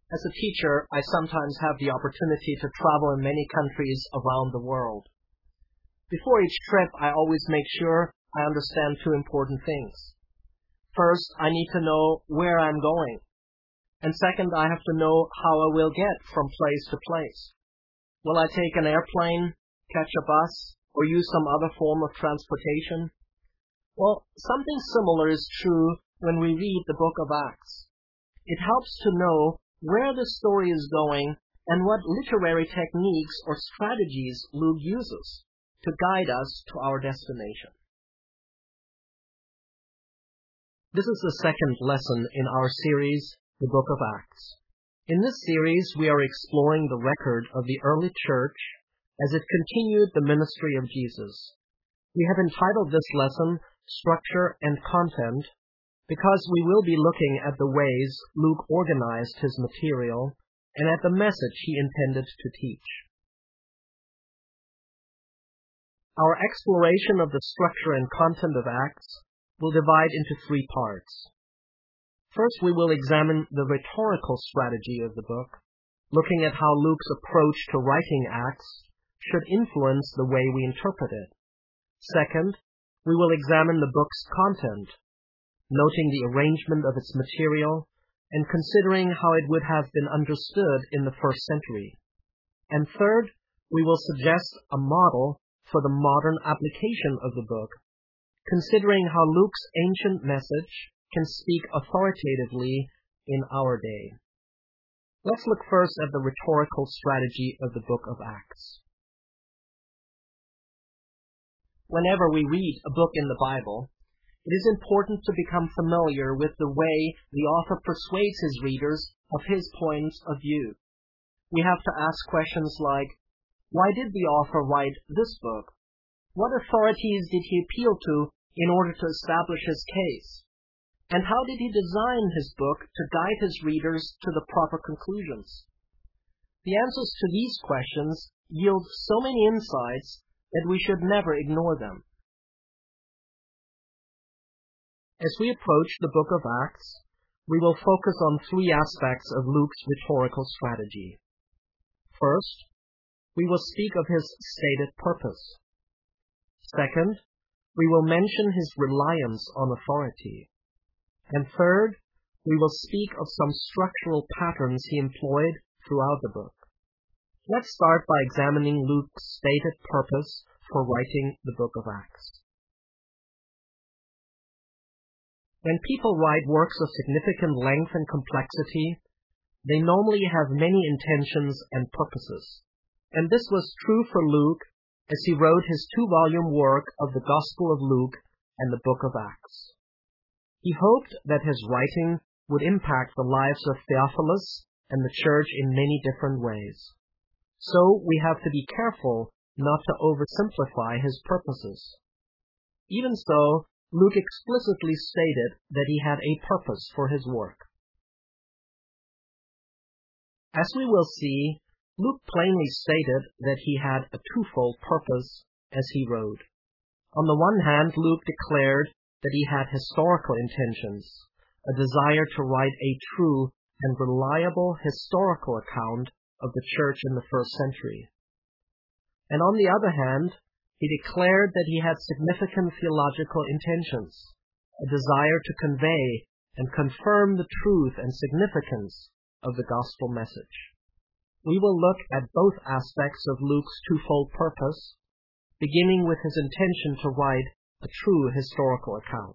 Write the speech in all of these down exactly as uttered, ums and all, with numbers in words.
As a teacher, I sometimes have the opportunity to travel in many countries around the world. Before each trip, I always make sure I understand two important things. First, I need to know where I'm going. And second, I have to know how I will get from place to place. Will I take an airplane, catch a bus, or use some other form of transportation? Well, something similar is true when we read the book of Acts. It helps to know where the story is going and what literary techniques or strategies Luke uses to guide us to our destination. This is the second lesson in our series, The Book of Acts. In this series, we are exploring the record of the early church as it continued the ministry of Jesus. We have entitled this lesson, Structure and Content, because we will be looking at the ways Luke organized his material and at the message he intended to teach. Our exploration of the structure and content of Acts will divide into three parts. First, we will examine the rhetorical strategy of the book, looking at how Luke's approach to writing Acts should influence the way we interpret it. Second, we will examine the book's content, noting the arrangement of its material and considering how it would have been understood in the first century. And third, we will suggest a model for the modern application of the book, considering how Luke's ancient message can speak authoritatively in our day. Let's look first at the rhetorical strategy of the book of Acts. Whenever we read a book in the Bible, it is important to become familiar with the way the author persuades his readers of his points of view. We have to ask questions like, why did the author write this book? What authorities did he appeal to in order to establish his case? And how did he design his book to guide his readers to the proper conclusions? The answers to these questions yield so many insights that we should never ignore them. As we approach the book of Acts, we will focus on three aspects of Luke's rhetorical strategy. First, we will speak of his stated purpose. Second, we will mention his reliance on authority. And third, we will speak of some structural patterns he employed throughout the book. Let's start by examining Luke's stated purpose for writing the book of Acts. When people write works of significant length and complexity, they normally have many intentions and purposes. And this was true for Luke as he wrote his two-volume work of the Gospel of Luke and the book of Acts. He hoped that his writing would impact the lives of Theophilus and the church in many different ways. So we have to be careful not to oversimplify his purposes. Even so, Luke explicitly stated that he had a purpose for his work. As we will see, Luke plainly stated that he had a twofold purpose as he wrote. On the one hand, Luke declared that he had historical intentions, a desire to write a true and reliable historical account of the church in the first century. And on the other hand, he declared that he had significant theological intentions, a desire to convey and confirm the truth and significance of the gospel message. We will look at both aspects of Luke's twofold purpose, beginning with his intention to write a true historical account.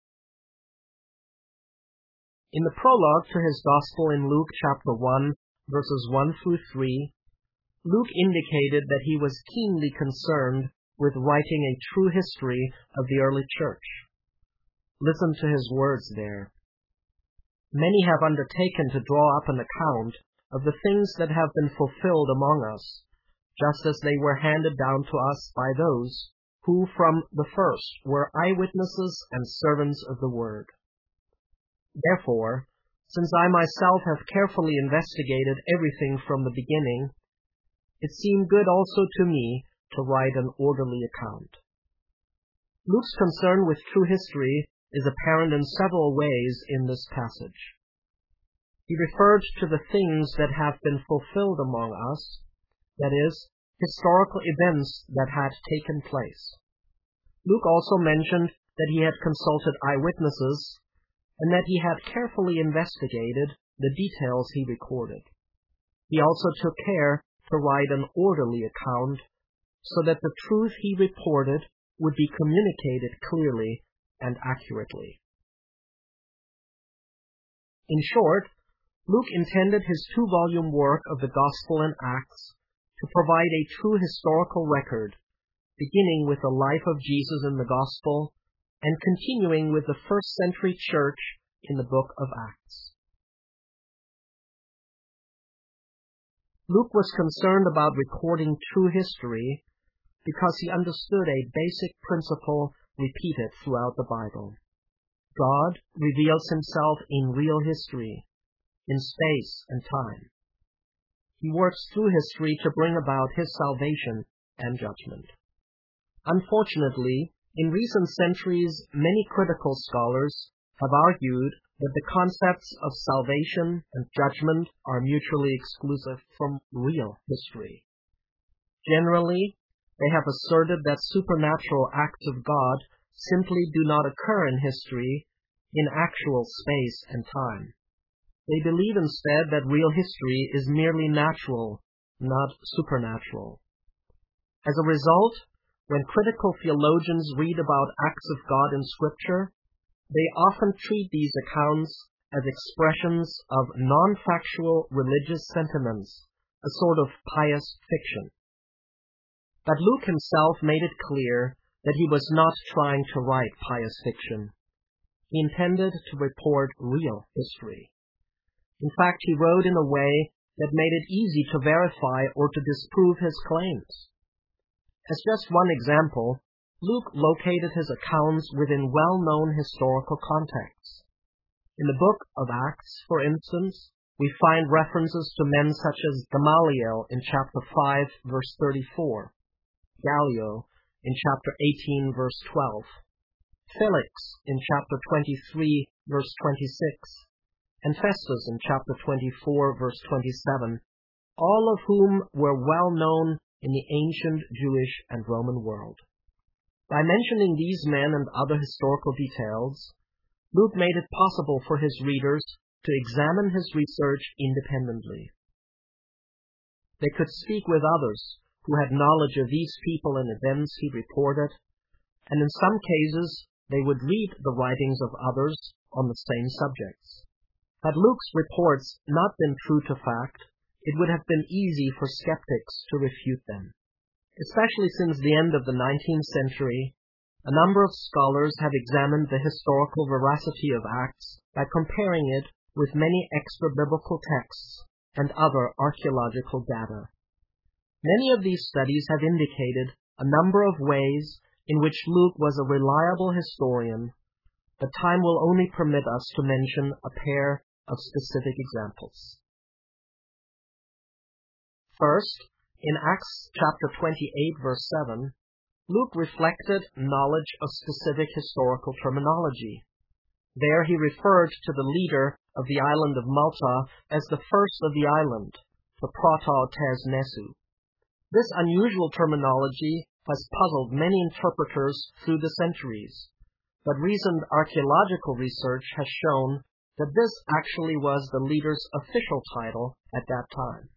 In the prologue to his gospel in Luke chapter one, verses one through three, Luke indicated that he was keenly concerned with writing a true history of the early church. Listen to his words there. Many have undertaken to draw up an account of the things that have been fulfilled among us, just as they were handed down to us by those who from the first were eyewitnesses and servants of the word. Therefore, since I myself have carefully investigated everything from the beginning, it seemed good also to me to write an orderly account. Luke's concern with true history is apparent in several ways in this passage. He referred to the things that have been fulfilled among us, that is, historical events that had taken place. Luke also mentioned that he had consulted eyewitnesses and that he had carefully investigated the details he recorded. He also took care to write an orderly account so that the truth he reported would be communicated clearly and accurately. In short, Luke intended his two-volume work of the Gospel and Acts to provide a true historical record, beginning with the life of Jesus in the Gospel and continuing with the first century church in the book of Acts. Luke was concerned about recording true history because he understood a basic principle repeated throughout the Bible. God reveals himself in real history, in space and time. He works through history to bring about his salvation and judgment. Unfortunately, in recent centuries, many critical scholars have argued that the concepts of salvation and judgment are mutually exclusive from real history. Generally, they have asserted that supernatural acts of God simply do not occur in history in actual space and time. They believe instead that real history is merely natural, not supernatural. As a result, when critical theologians read about acts of God in Scripture, they often treat these accounts as expressions of non-factual religious sentiments, a sort of pious fiction. But Luke himself made it clear that he was not trying to write pious fiction. He intended to report real history. In fact, he wrote in a way that made it easy to verify or to disprove his claims. As just one example, Luke located his accounts within well-known historical contexts. In the book of Acts, for instance, we find references to men such as Gamaliel in chapter five, verse thirty-four, Gallio in chapter eighteen, verse twelve, Felix in chapter twenty-three, verse twenty-six, and Festus in chapter twenty-four, verse twenty-seven, all of whom were well known in the ancient Jewish and Roman world. By mentioning these men and other historical details, Luke made it possible for his readers to examine his research independently. They could speak with others who had knowledge of these people and events he reported, and in some cases they would read the writings of others on the same subjects. Had Luke's reports not been true to fact, it would have been easy for skeptics to refute them. Especially since the end of the nineteenth century, a number of scholars have examined the historical veracity of Acts by comparing it with many extra-biblical texts and other archaeological data. Many of these studies have indicated a number of ways in which Luke was a reliable historian, but time will only permit us to mention a pair of specific examples. First, in Acts chapter twenty-eight, verse seven, Luke reflected knowledge of specific historical terminology. There he referred to the leader of the island of Malta as the first of the island, the Proto tes Nesu. This unusual terminology has puzzled many interpreters through the centuries, but recent archaeological research has shown that this actually was the leader's official title at that time.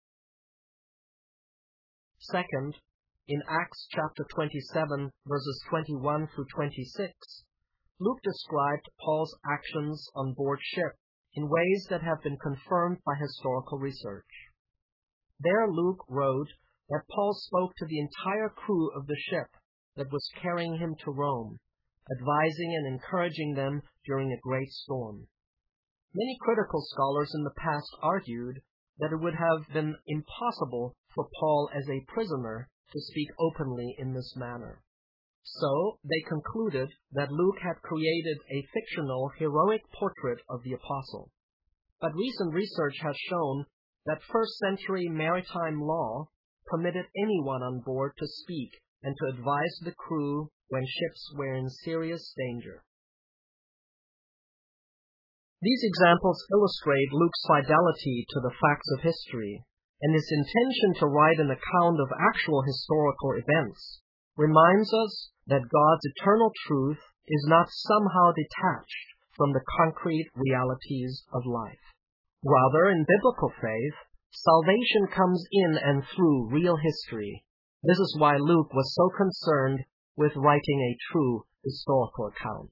Second, in Acts chapter twenty-seven, verses twenty-one through twenty-six, Luke described Paul's actions on board ship in ways that have been confirmed by historical research. There Luke wrote that Paul spoke to the entire crew of the ship that was carrying him to Rome, advising and encouraging them during a great storm. Many critical scholars in the past argued that it would have been impossible for Paul as a prisoner to speak openly in this manner. So they concluded that Luke had created a fictional, heroic portrait of the apostle. But recent research has shown that first century maritime law permitted anyone on board to speak and to advise the crew when ships were in serious danger. These examples illustrate Luke's fidelity to the facts of history, and his intention to write an account of actual historical events reminds us that God's eternal truth is not somehow detached from the concrete realities of life. Rather, in biblical faith, salvation comes in and through real history. This is why Luke was so concerned with writing a true historical account.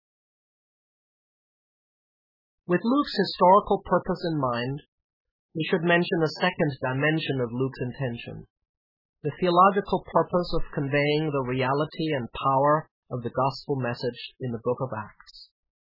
With Luke's historical purpose in mind, we should mention a second dimension of Luke's intention, the theological purpose of conveying the reality and power of the gospel message in the book of Acts.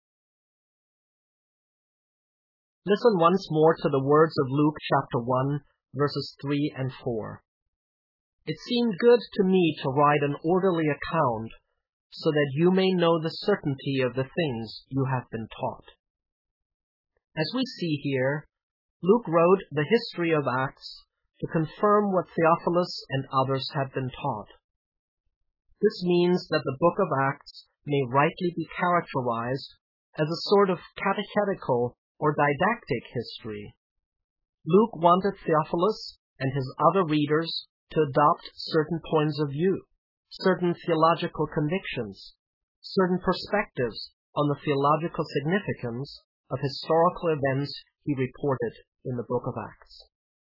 Listen once more to the words of Luke chapter one, verses three and four. It seemed good to me to write an orderly account so that you may know the certainty of the things you have been taught. As we see here, Luke wrote the history of Acts to confirm what Theophilus and others had been taught. This means that the book of Acts may rightly be characterized as a sort of catechetical or didactic history. Luke wanted Theophilus and his other readers to adopt certain points of view, certain theological convictions, certain perspectives on the theological significance of historical events he reported in the book of Acts.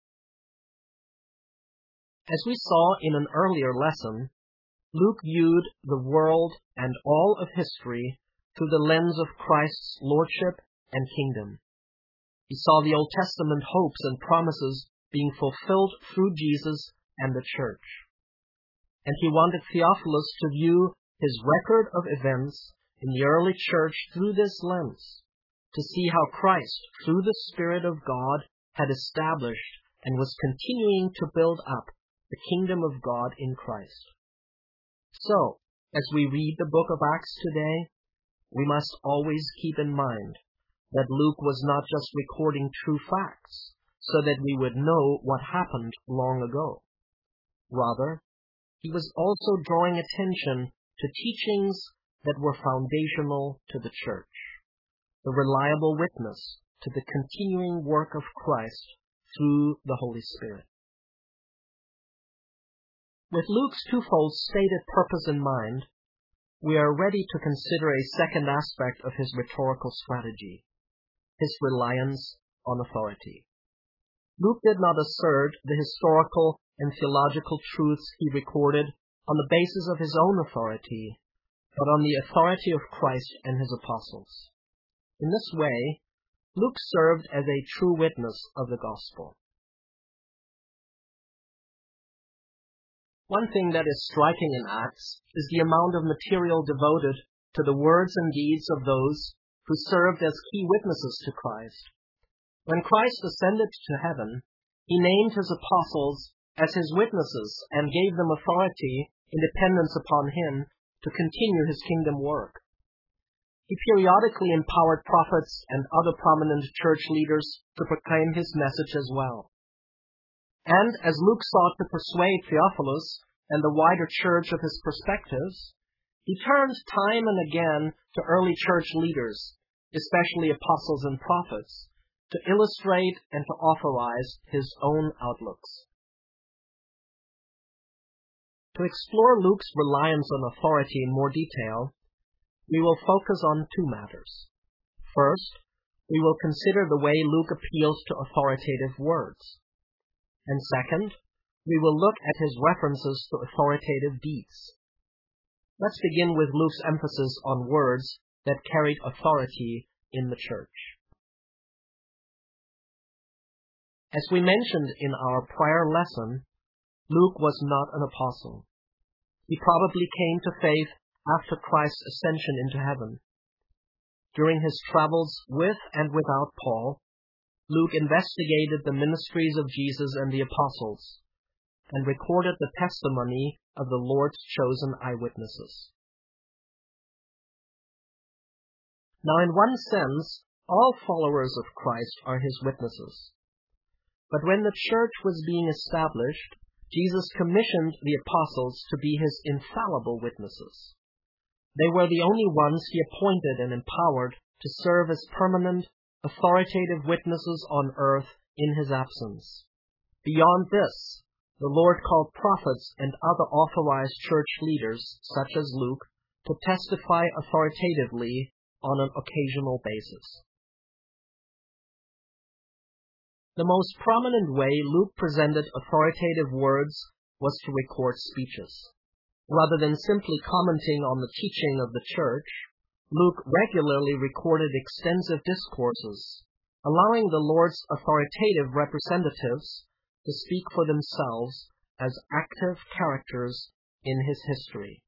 As we saw in an earlier lesson, Luke viewed the world and all of history through the lens of Christ's lordship and kingdom. He saw the Old Testament hopes and promises being fulfilled through Jesus and the church. And he wanted Theophilus to view his record of events in the early church through this lens, to see how Christ, through the Spirit of God, had established and was continuing to build up the kingdom of God in Christ. So, as we read the book of Acts today, we must always keep in mind that Luke was not just recording true facts so that we would know what happened long ago. Rather, he was also drawing attention to teachings that were foundational to the church, the reliable witness to the continuing work of Christ through the Holy Spirit. With Luke's twofold stated purpose in mind, we are ready to consider a second aspect of his rhetorical strategy, his reliance on authority. Luke did not assert the historical and theological truths he recorded on the basis of his own authority, but on the authority of Christ and his apostles. In this way, Luke served as a true witness of the gospel. One thing that is striking in Acts is the amount of material devoted to the words and deeds of those who served as key witnesses to Christ. When Christ ascended to heaven, he named his apostles as his witnesses and gave them authority in dependence upon him to continue his kingdom work. He periodically empowered prophets and other prominent church leaders to proclaim his message as well. And as Luke sought to persuade Theophilus and the wider church of his perspectives, he turned time and again to early church leaders, especially apostles and prophets, to illustrate and to authorize his own outlooks. To explore Luke's reliance on authority in more detail, we will focus on two matters. First, we will consider the way Luke appeals to authoritative words. And second, we will look at his references to authoritative deeds. Let's begin with Luke's emphasis on words that carried authority in the church. As we mentioned in our prior lesson, Luke was not an apostle. He probably came to faith after Christ's ascension into heaven. During his travels with and without Paul, Luke investigated the ministries of Jesus and the apostles, and recorded the testimony of the Lord's chosen eyewitnesses. Now, in one sense, all followers of Christ are his witnesses. But when the church was being established, Jesus commissioned the apostles to be his infallible witnesses. They were the only ones he appointed and empowered to serve as permanent, authoritative witnesses on earth in his absence. Beyond this, the Lord called prophets and other authorized church leaders, such as Luke, to testify authoritatively on an occasional basis. The most prominent way Luke presented authoritative words was to record speeches. Rather than simply commenting on the teaching of the church, Luke regularly recorded extensive discourses, allowing the Lord's authoritative representatives to speak for themselves as active characters in his history.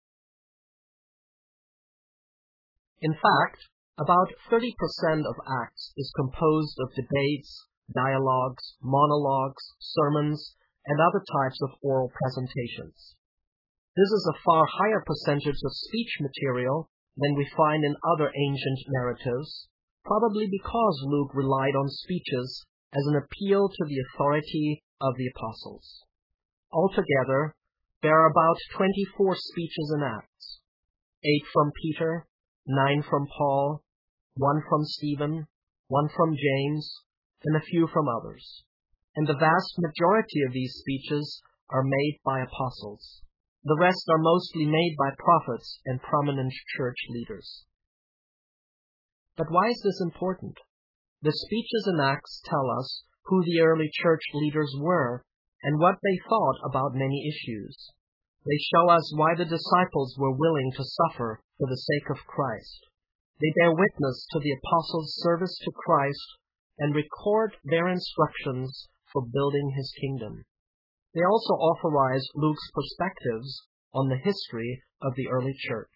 In fact, about thirty percent of Acts is composed of debates, dialogues, monologues, sermons, and other types of oral presentations. This is a far higher percentage of speech material than we find in other ancient narratives, probably because Luke relied on speeches as an appeal to the authority of the apostles. Altogether, there are about twenty-four speeches in Acts, eight from Peter, nine from Paul, one from Stephen, one from James, and a few from others. And the vast majority of these speeches are made by apostles. The rest are mostly made by prophets and prominent church leaders. But why is this important? The speeches in Acts tell us who the early church leaders were and what they thought about many issues. They show us why the disciples were willing to suffer for the sake of Christ. They bear witness to the apostles' service to Christ and record their instructions for building his kingdom. They also authorize Luke's perspectives on the history of the early church.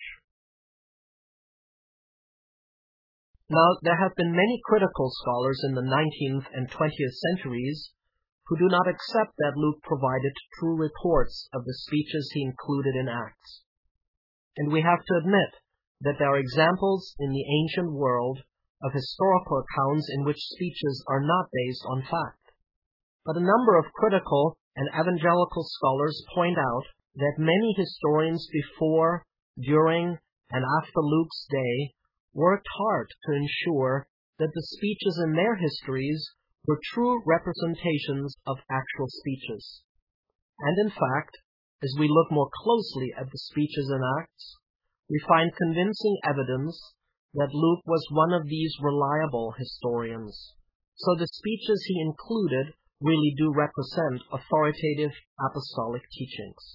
Now, there have been many critical scholars in the nineteenth and twentieth centuries who do not accept that Luke provided true reports of the speeches he included in Acts. And we have to admit that there are examples in the ancient world of historical accounts in which speeches are not based on fact. But a number of critical and evangelical scholars point out that many historians before, during, and after Luke's day worked hard to ensure that the speeches in their histories were true representations of actual speeches. And in fact, as we look more closely at the speeches in Acts, we find convincing evidence that Luke was one of these reliable historians. So the speeches he included really do represent authoritative apostolic teachings.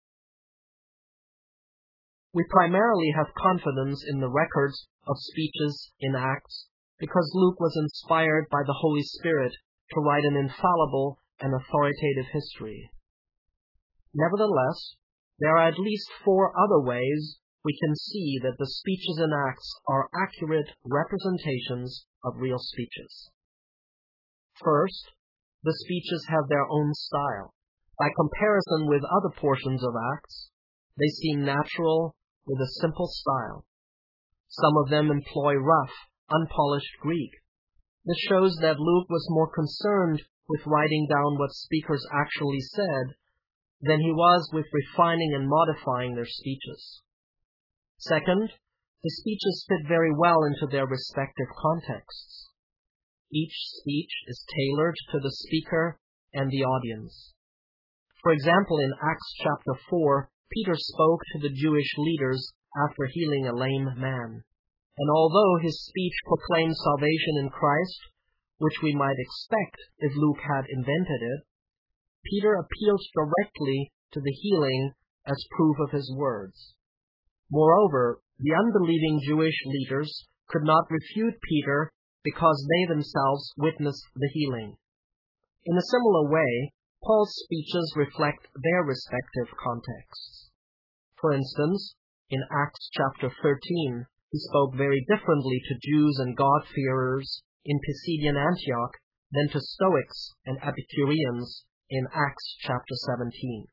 We primarily have confidence in the records of speeches in Acts because Luke was inspired by the Holy Spirit to write an infallible and authoritative history. Nevertheless, there are at least four other ways we can see that the speeches in Acts are accurate representations of real speeches. First, the speeches have their own style. By comparison with other portions of Acts, they seem natural with a simple style. Some of them employ rough, unpolished Greek. This shows that Luke was more concerned with writing down what speakers actually said than he was with refining and modifying their speeches. Second, the speeches fit very well into their respective contexts. Each speech is tailored to the speaker and the audience. For example, in Acts chapter four, Peter spoke to the Jewish leaders after healing a lame man. And although his speech proclaimed salvation in Christ, which we might expect if Luke had invented it, Peter appealed directly to the healing as proof of his words. Moreover, the unbelieving Jewish leaders could not refute Peter because they themselves witnessed the healing. In a similar way, Paul's speeches reflect their respective contexts. For instance, in Acts chapter thirteen, he spoke very differently to Jews and God-fearers in Pisidian Antioch than to Stoics and Epicureans in Acts chapter seventeen.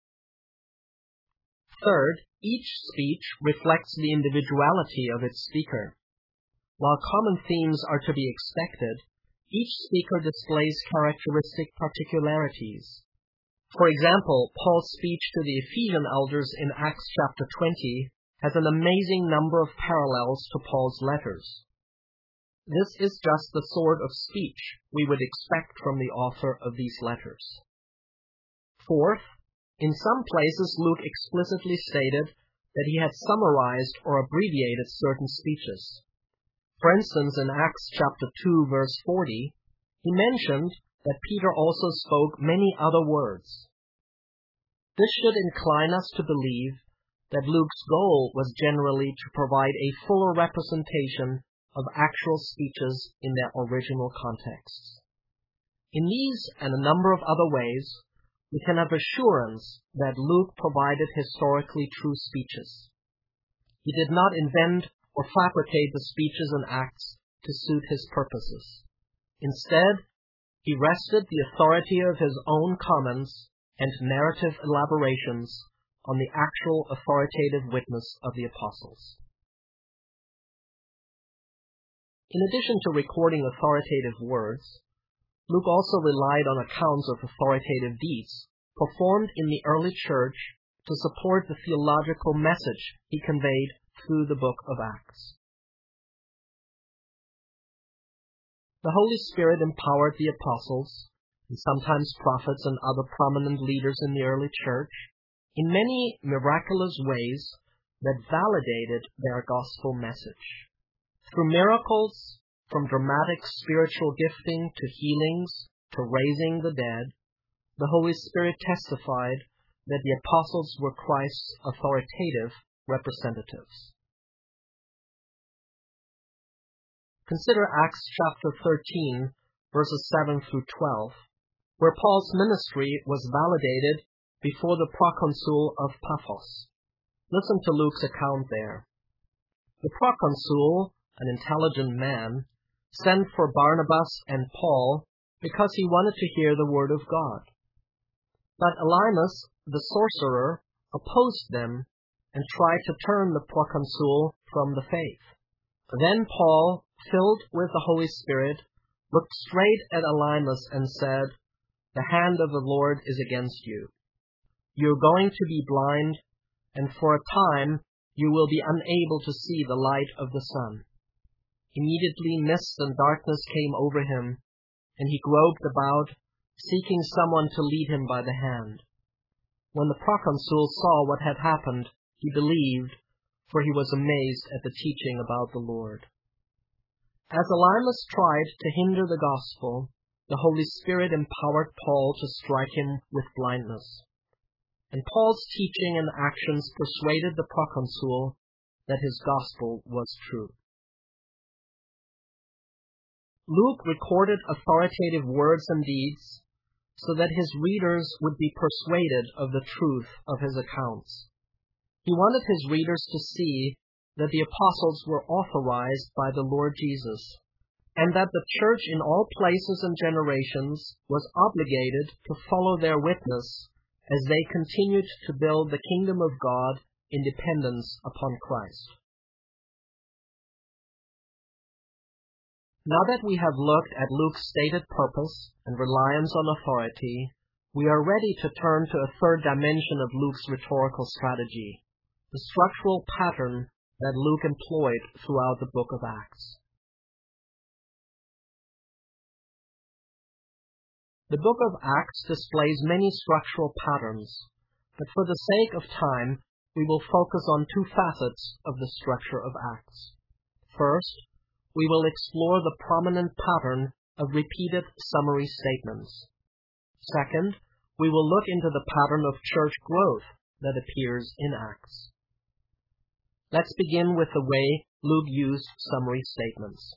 Third, each speech reflects the individuality of its speaker. While common themes are to be expected, each speaker displays characteristic particularities. For example, Paul's speech to the Ephesian elders in Acts chapter twenty has an amazing number of parallels to Paul's letters. This is just the sort of speech we would expect from the author of these letters. Fourth, in some places Luke explicitly stated that he had summarized or abbreviated certain speeches. For instance, in Acts chapter two, verse forty, he mentioned that Peter also spoke many other words. This should incline us to believe that Luke's goal was generally to provide a fuller representation of actual speeches in their original contexts. In these and a number of other ways, we can have assurance that Luke provided historically true speeches. He did not invent or fabricate the speeches and acts to suit his purposes. Instead, he rested the authority of his own comments and narrative elaborations on the actual authoritative witness of the apostles. In addition to recording authoritative words, Luke also relied on accounts of authoritative deeds performed in the early church to support the theological message he conveyed through the book of Acts. The Holy Spirit empowered the apostles, and sometimes prophets and other prominent leaders in the early church, in many miraculous ways that validated their gospel message. Through miracles, from dramatic spiritual gifting to healings to raising the dead, the Holy Spirit testified that the apostles were Christ's authoritative representatives. Consider Acts chapter thirteen, verses seven through twelve, where Paul's ministry was validated before the proconsul of Paphos. Listen to Luke's account there. The proconsul, an intelligent man, sent for Barnabas and Paul because he wanted to hear the word of God. But Elymas, the sorcerer, opposed them and tried to turn the proconsul from the faith. Then Paul, filled with the Holy Spirit, looked straight at Elymas and said, "The hand of the Lord is against you. You are going to be blind, and for a time you will be unable to see the light of the sun." Immediately mist and darkness came over him, and he groped about, seeking someone to lead him by the hand. When the proconsul saw what had happened, he believed, for he was amazed at the teaching about the Lord. As Elymas tried to hinder the gospel, the Holy Spirit empowered Paul to strike him with blindness. And Paul's teaching and actions persuaded the proconsul that his gospel was true. Luke recorded authoritative words and deeds so that his readers would be persuaded of the truth of his accounts. He wanted his readers to see that the apostles were authorized by the Lord Jesus, and that the church in all places and generations was obligated to follow their witness as they continued to build the kingdom of God in dependence upon Christ. Now that we have looked at Luke's stated purpose and reliance on authority, we are ready to turn to a third dimension of Luke's rhetorical strategy, the structural pattern that Luke employed throughout the book of Acts. The book of Acts displays many structural patterns, but for the sake of time, we will focus on two facets of the structure of Acts. First, we will explore the prominent pattern of repeated summary statements. Second, we will look into the pattern of church growth that appears in Acts. Let's begin with the way Luke used summary statements.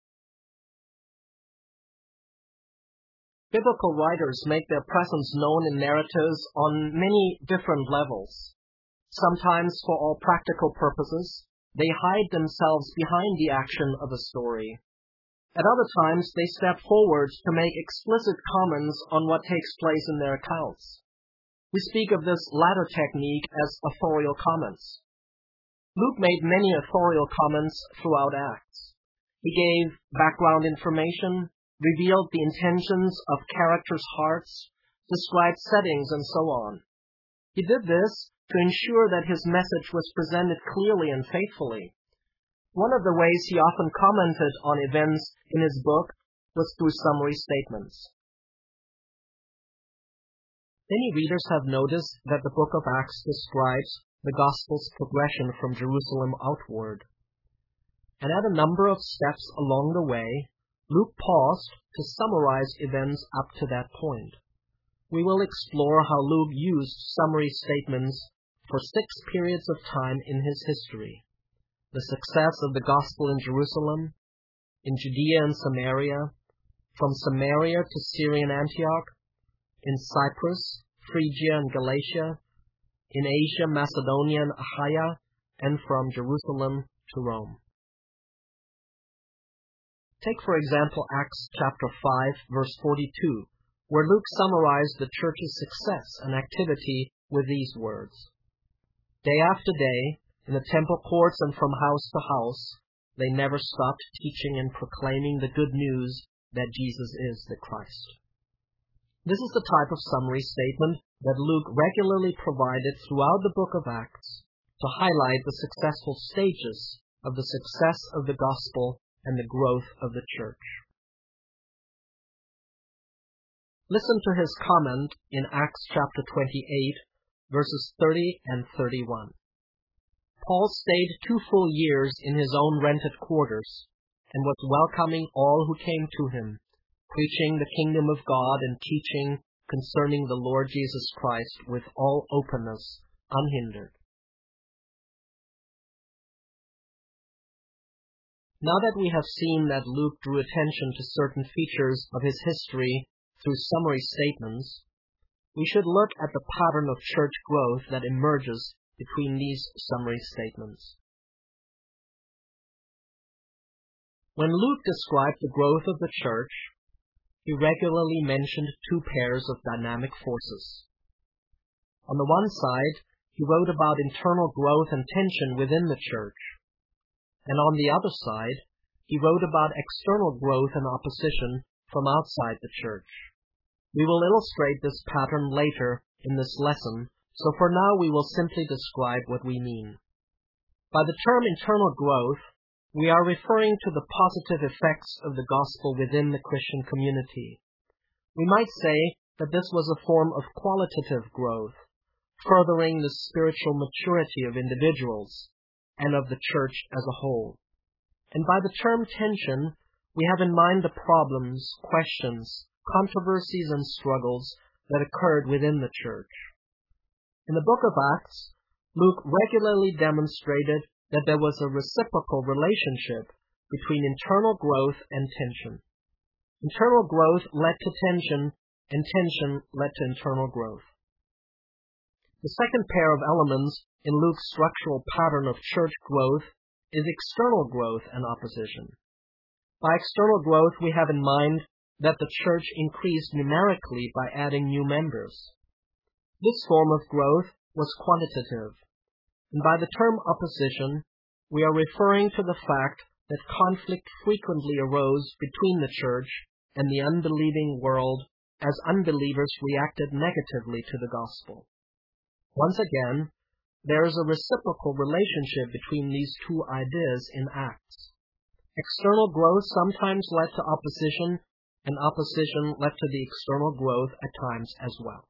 Biblical writers make their presence known in narratives on many different levels. Sometimes, for all practical purposes, they hide themselves behind the action of a story. At other times, they step forward to make explicit comments on what takes place in their accounts. We speak of this latter technique as authorial comments. Luke made many authorial comments throughout Acts. He gave background information, revealed the intentions of characters' hearts, described settings, and so on. He did this to ensure that his message was presented clearly and faithfully. One of the ways he often commented on events in his book was through summary statements. Many readers have noticed that the book of Acts describes the gospel's progression from Jerusalem outward. And at a number of steps along the way, Luke paused to summarize events up to that point. We will explore how Luke used summary statements for six periods of time in his history: the success of the gospel in Jerusalem, in Judea and Samaria, from Samaria to Syrian Antioch, in Cyprus, Phrygia and Galatia, in Asia, Macedonia and Achaia, and from Jerusalem to Rome. Take, for example, Acts chapter five, verse forty-two, where Luke summarized the church's success and activity with these words: "Day after day, in the temple courts and from house to house, they never stopped teaching and proclaiming the good news that Jesus is the Christ." This is the type of summary statement that Luke regularly provided throughout the book of Acts to highlight the successful stages of the success of the gospel and the growth of the church. Listen to his comment in Acts chapter twenty-eight, verses thirty and thirty-one. Paul stayed two full years in his own rented quarters and was welcoming all who came to him, preaching the kingdom of God and teaching concerning the Lord Jesus Christ with all openness, unhindered. Now that we have seen that Luke drew attention to certain features of his history through summary statements, we should look at the pattern of church growth that emerges between these summary statements. When Luke described the growth of the church, he regularly mentioned two pairs of dynamic forces. On the one side, he wrote about internal growth and tension within the church, and on the other side, he wrote about external growth and opposition from outside the church. We will illustrate this pattern later in this lesson, so for now we will simply describe what we mean. By the term internal growth, we are referring to the positive effects of the gospel within the Christian community. We might say that this was a form of qualitative growth, furthering the spiritual maturity of individuals and of the church as a whole. And by the term tension, we have in mind the problems, questions, controversies, and struggles that occurred within the church. In the book of Acts, Luke regularly demonstrated that there was a reciprocal relationship between internal growth and tension. Internal growth led to tension, and tension led to internal growth. The second pair of elements in Luke's structural pattern of church growth is external growth and opposition. By external growth, we have in mind that the church increased numerically by adding new members. This form of growth was quantitative. And by the term opposition, we are referring to the fact that conflict frequently arose between the church and the unbelieving world as unbelievers reacted negatively to the gospel. Once again, there is a reciprocal relationship between these two ideas in Acts. External growth sometimes led to opposition, and opposition led to the external growth at times as well.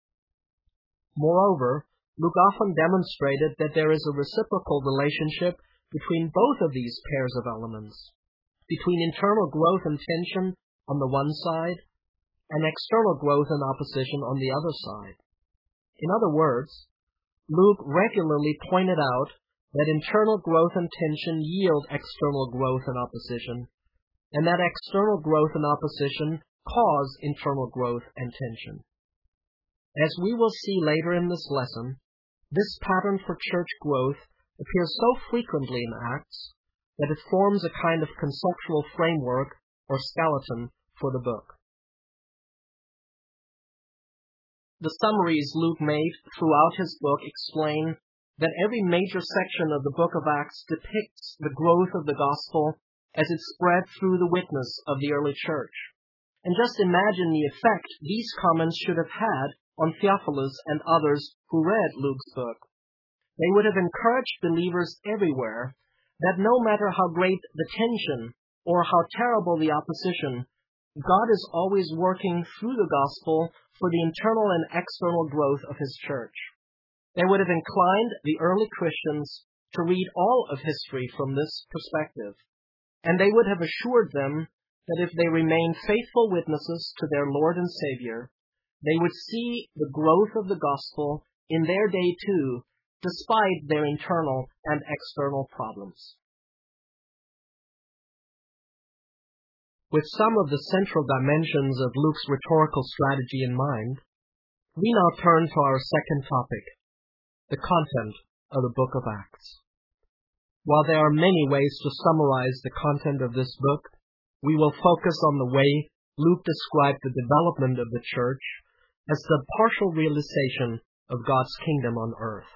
Moreover, Luke often demonstrated that there is a reciprocal relationship between both of these pairs of elements, between internal growth and tension on the one side, and external growth and opposition on the other side. In other words, Luke regularly pointed out that internal growth and tension yield external growth and opposition, and that external growth and opposition cause internal growth and tension. As we will see later in this lesson, this pattern for church growth appears so frequently in Acts that it forms a kind of conceptual framework or skeleton for the book. The summaries Luke made throughout his book explain that every major section of the book of Acts depicts the growth of the gospel as it spread through the witness of the early church. And just imagine the effect these comments should have had on Theophilus and others who read Luke's book. They would have encouraged believers everywhere that no matter how great the tension or how terrible the opposition, God is always working through the gospel for the internal and external growth of his church. They would have inclined the early Christians to read all of history from this perspective, and they would have assured them that if they remained faithful witnesses to their Lord and Savior, they would see the growth of the gospel in their day too, despite their internal and external problems. With some of the central dimensions of Luke's rhetorical strategy in mind, we now turn to our second topic, the content of the book of Acts. While there are many ways to summarize the content of this book, we will focus on the way Luke described the development of the church as the partial realization of God's kingdom on earth.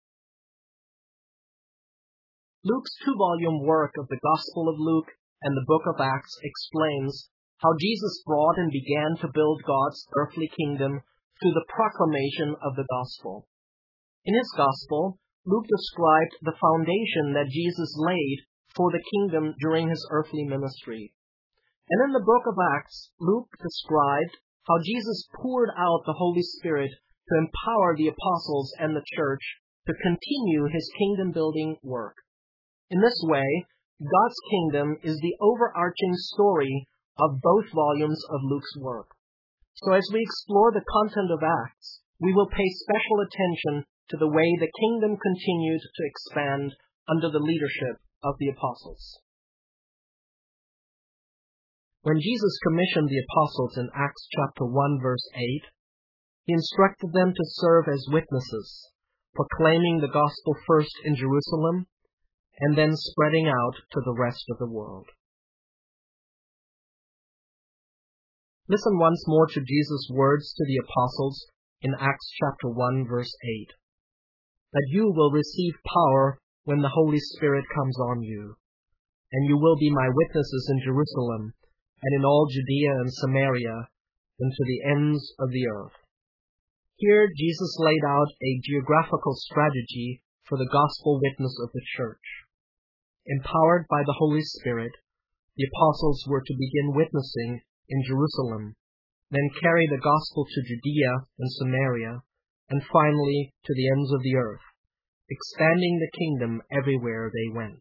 Luke's two-volume work of the Gospel of Luke and the book of Acts explains how Jesus brought and began to build God's earthly kingdom through the proclamation of the gospel. In his gospel, Luke described the foundation that Jesus laid for the kingdom during his earthly ministry. And in the book of Acts, Luke described how Jesus poured out the Holy Spirit to empower the apostles and the church to continue his kingdom-building work. In this way, God's kingdom is the overarching story of both volumes of Luke's work. So as we explore the content of Acts, we will pay special attention to the way the kingdom continued to expand under the leadership of the apostles. When Jesus commissioned the apostles in Acts chapter one, verse eight, he instructed them to serve as witnesses, proclaiming the gospel first in Jerusalem and then spreading out to the rest of the world. Listen once more to Jesus' words to the apostles in Acts chapter one, verse eight. That you will receive power when the Holy Spirit comes on you, and you will be my witnesses in Jerusalem and in all Judea and Samaria and to the ends of the earth. Here Jesus laid out a geographical strategy for the gospel witness of the church. Empowered by the Holy Spirit, the apostles were to begin witnessing in Jerusalem, then carry the gospel to Judea and Samaria, and finally to the ends of the earth, expanding the kingdom everywhere they went.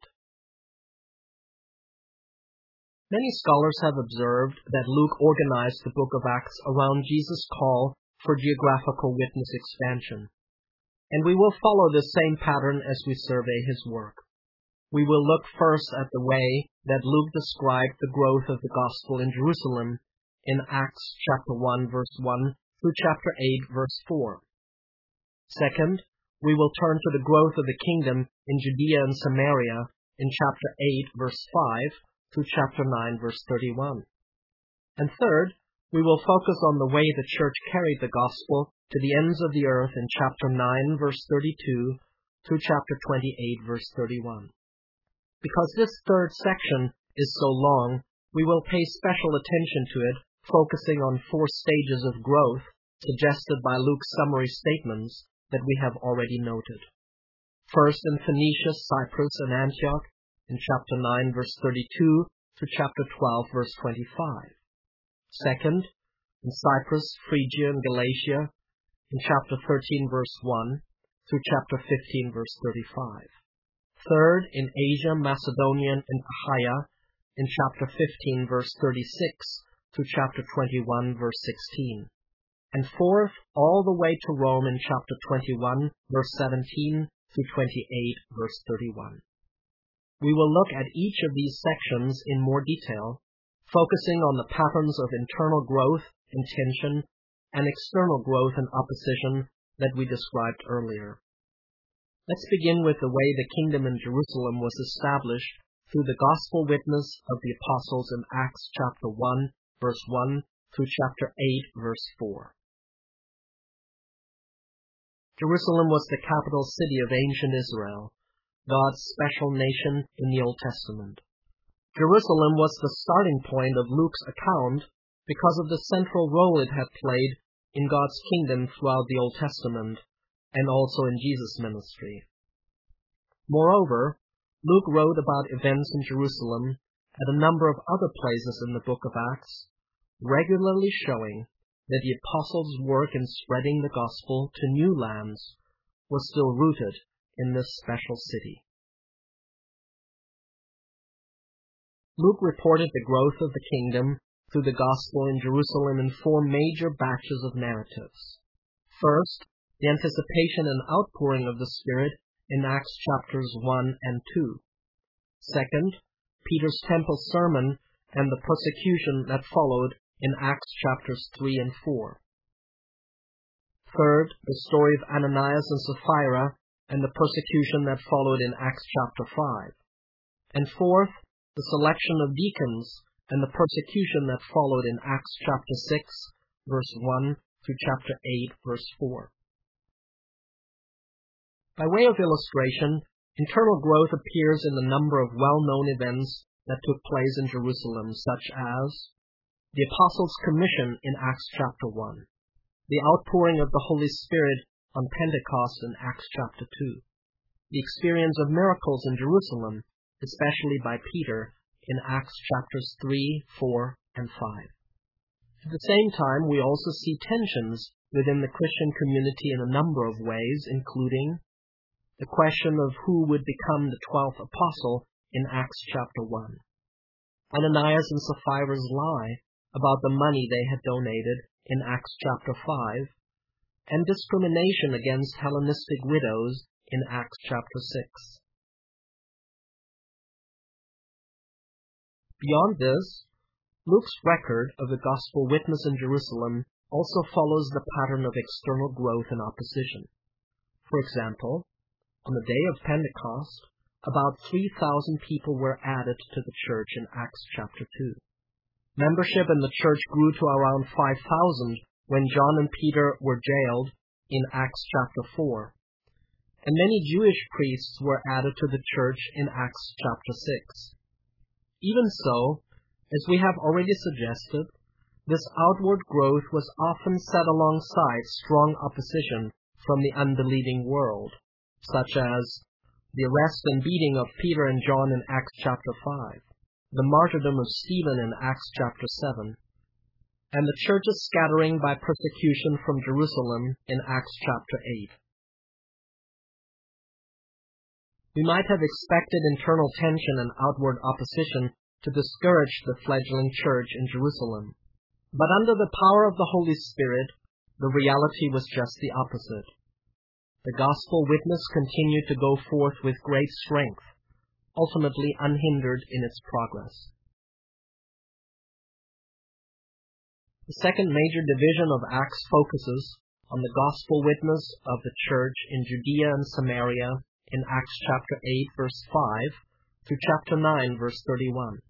Many scholars have observed that Luke organized the book of Acts around Jesus' call for geographical witness expansion, and we will follow this same pattern as we survey his work. We will look first at the way that Luke described the growth of the gospel in Jerusalem in Acts chapter one, verse one through chapter eight, verse four. Second, we will turn to the growth of the kingdom in Judea and Samaria in chapter eight, verse five through chapter nine, verse thirty-one. And third, we will focus on the way the church carried the gospel to the ends of the earth in chapter nine, verse thirty-two through chapter twenty-eight, verse thirty-one. Because this third section is so long, we will pay special attention to it, focusing on four stages of growth suggested by Luke's summary statements that we have already noted. First, in Phoenicia, Cyprus, and Antioch, in chapter nine, verse thirty-two, to chapter twelve, verse twenty-five. Second, in Cyprus, Phrygia, and Galatia, in chapter thirteen, verse one, through chapter fifteen, verse thirty-five. Third, in Asia, Macedonia, and Achaia, in chapter fifteen, verse thirty-six, through chapter twenty-one, verse sixteen. And fourth, all the way to Rome in chapter twenty-one, verse seventeen, through twenty-eight, verse thirty-one. We will look at each of these sections in more detail, focusing on the patterns of internal growth and tension and external growth and opposition that we described earlier. Let's begin with the way the kingdom in Jerusalem was established through the gospel witness of the apostles in Acts chapter one, verse one, through chapter eight, verse four. Jerusalem was the capital city of ancient Israel, God's special nation in the Old Testament. Jerusalem was the starting point of Luke's account because of the central role it had played in God's kingdom throughout the Old Testament and also in Jesus' ministry. Moreover, Luke wrote about events in Jerusalem at a number of other places in the book of Acts, regularly showing that the apostles' work in spreading the gospel to new lands was still rooted in this special city. Luke reported the growth of the kingdom through the gospel in Jerusalem in four major batches of narratives. First, the anticipation and outpouring of the Spirit in Acts chapters one and two. Second, Peter's temple sermon and the persecution that followed in Acts chapters three and four. Third, the story of Ananias and Sapphira and the persecution that followed in Acts chapter five. And fourth, the selection of deacons and the persecution that followed in Acts chapter six, verse one through chapter eight, verse four. By way of illustration, internal growth appears in the number of well-known events that took place in Jerusalem, such as the Apostles' Commission in Acts chapter one, the outpouring of the Holy Spirit on Pentecost in Acts chapter two, the experience of miracles in Jerusalem, especially by Peter, in Acts chapters three, four, and five. At the same time, we also see tensions within the Christian community in a number of ways, including the question of who would become the twelfth apostle in Acts chapter one, Ananias and Sapphira's lie about the money they had donated in Acts chapter five, and discrimination against Hellenistic widows in Acts chapter six. Beyond this, Luke's record of the gospel witness in Jerusalem also follows the pattern of external growth and opposition. For example, on the day of Pentecost, about three thousand people were added to the church in Acts chapter two. Membership in the church grew to around five thousand when John and Peter were jailed in Acts chapter four, and many Jewish priests were added to the church in Acts chapter six. Even so, as we have already suggested, this outward growth was often set alongside strong opposition from the unbelieving world, such as the arrest and beating of Peter and John in Acts chapter five, the martyrdom of Stephen in Acts chapter seven, and the church's scattering by persecution from Jerusalem in Acts chapter eight. We might have expected internal tension and outward opposition to discourage the fledgling church in Jerusalem, but under the power of the Holy Spirit, the reality was just the opposite. The gospel witness continued to go forth with great strength, ultimately unhindered in its progress. The second major division of Acts focuses on the gospel witness of the church in Judea and Samaria in Acts chapter eight, verse five, through chapter nine, verse thirty-one.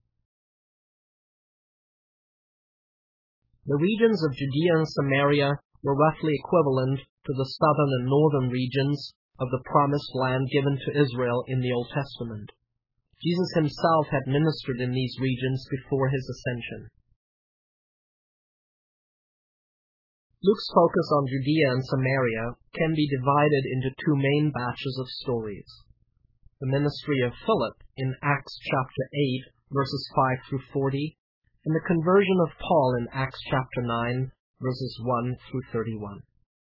The regions of Judea and Samaria were roughly equivalent to the southern and northern regions of the promised land given to Israel in the Old Testament. Jesus himself had ministered in these regions before his ascension. Luke's focus on Judea and Samaria can be divided into two main batches of stories. The ministry of Philip in Acts chapter eight, verses five through forty, and the conversion of Paul in Acts chapter nine, verses one through thirty-one.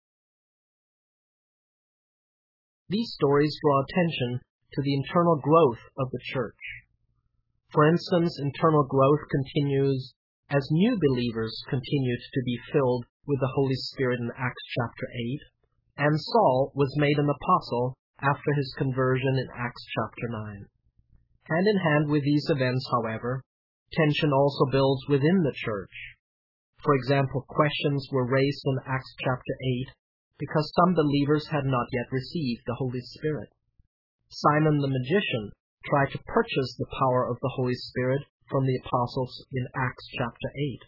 These stories draw attention to the internal growth of the church. For instance, internal growth continues as new believers continued to be filled with the Holy Spirit in Acts chapter eight, and Saul was made an apostle after his conversion in Acts chapter nine. Hand in hand with these events, however, tension also builds within the church. For example, questions were raised in Acts chapter eight because some believers had not yet received the Holy Spirit. Simon the magician tried to purchase the power of the Holy Spirit from the apostles in Acts chapter eight.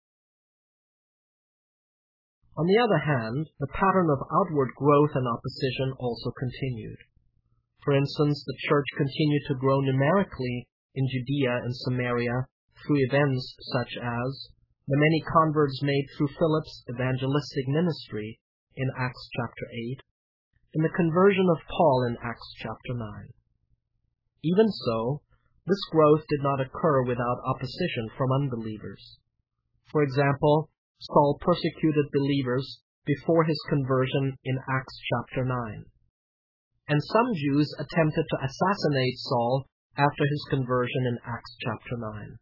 On the other hand, the pattern of outward growth and opposition also continued. For instance, the church continued to grow numerically in Judea and Samaria through events such as the many converts made through Philip's evangelistic ministry in Acts chapter eight, and the conversion of Paul in Acts chapter nine. Even so, this growth did not occur without opposition from unbelievers. For example, Saul persecuted believers before his conversion in Acts chapter nine. And some Jews attempted to assassinate Saul after his conversion in Acts chapter nine.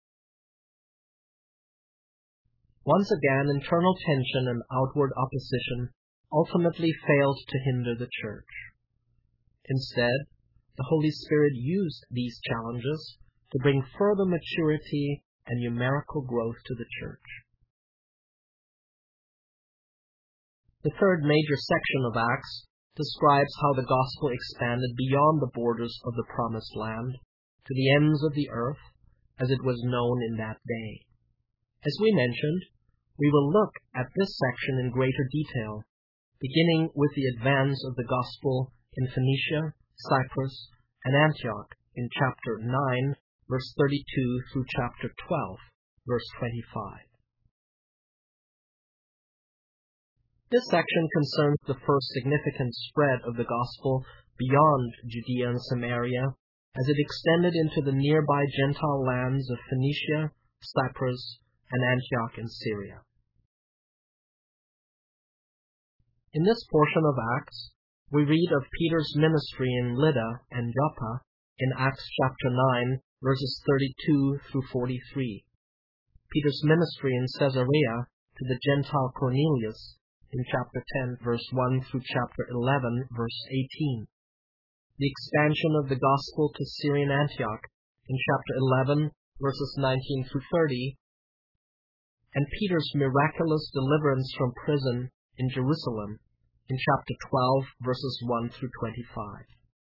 Once again, internal tension and outward opposition ultimately failed to hinder the church. Instead, the Holy Spirit used these challenges to bring further maturity and numerical growth to the church. The third major section of Acts describes how the gospel expanded beyond the borders of the promised land to the ends of the earth, as it was known in that day. As we mentioned, we will look at this section in greater detail, beginning with the advance of the gospel in Phoenicia, Cyprus, and Antioch in chapter nine, verse thirty-two through chapter twelve, verse twenty-five. This section concerns the first significant spread of the gospel beyond Judea and Samaria, as it extended into the nearby Gentile lands of Phoenicia, Cyprus, and Antioch in Syria. In this portion of Acts, we read of Peter's ministry in Lydda and Joppa in Acts chapter nine, verses thirty-two through forty-three. Peter's ministry in Caesarea to the Gentile Cornelius in chapter ten, verse one through chapter eleven, verse eighteen. The expansion of the gospel to Syrian Antioch in chapter eleven, verses nineteen through thirty, and Peter's miraculous deliverance from prison in Jerusalem in chapter twelve, verses one through twenty-five.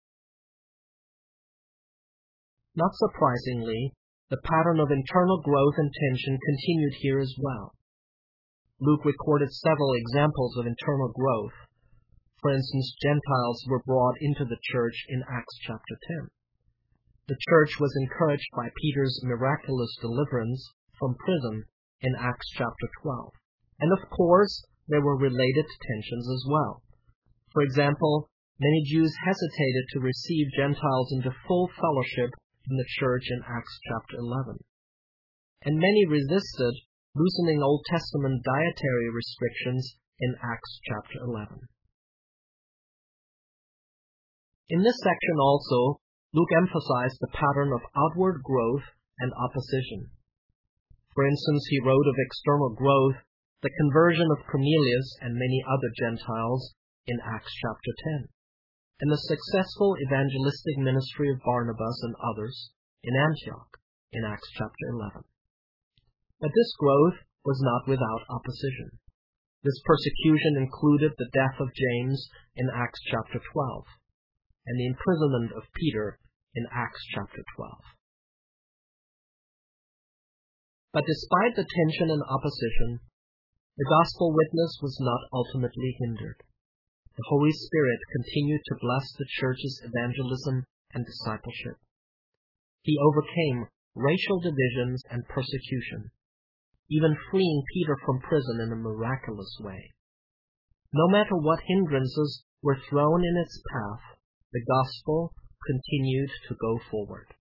Not surprisingly, the pattern of internal growth and tension continued here as well. Luke recorded several examples of internal growth. For instance, Gentiles were brought into the church in Acts chapter ten. The church was encouraged by Peter's miraculous deliverance from prison in Acts chapter twelve. And of course, there were related tensions as well. For example, many Jews hesitated to receive Gentiles into full fellowship in the church in Acts chapter eleven. And many resisted loosening Old Testament dietary restrictions in Acts chapter eleven. In this section also, Luke emphasized the pattern of outward growth and opposition. For instance, he wrote of external growth, the conversion of Cornelius and many other Gentiles in Acts chapter ten, and the successful evangelistic ministry of Barnabas and others in Antioch in Acts chapter eleven. But this growth was not without opposition. This persecution included the death of James in Acts chapter twelve, and the imprisonment of Peter in Acts chapter twelve. But despite the tension and opposition, the gospel witness was not ultimately hindered. The Holy Spirit continued to bless the church's evangelism and discipleship. He overcame racial divisions and persecution, even freeing Peter from prison in a miraculous way. No matter what hindrances were thrown in its path, the gospel continued to go forward.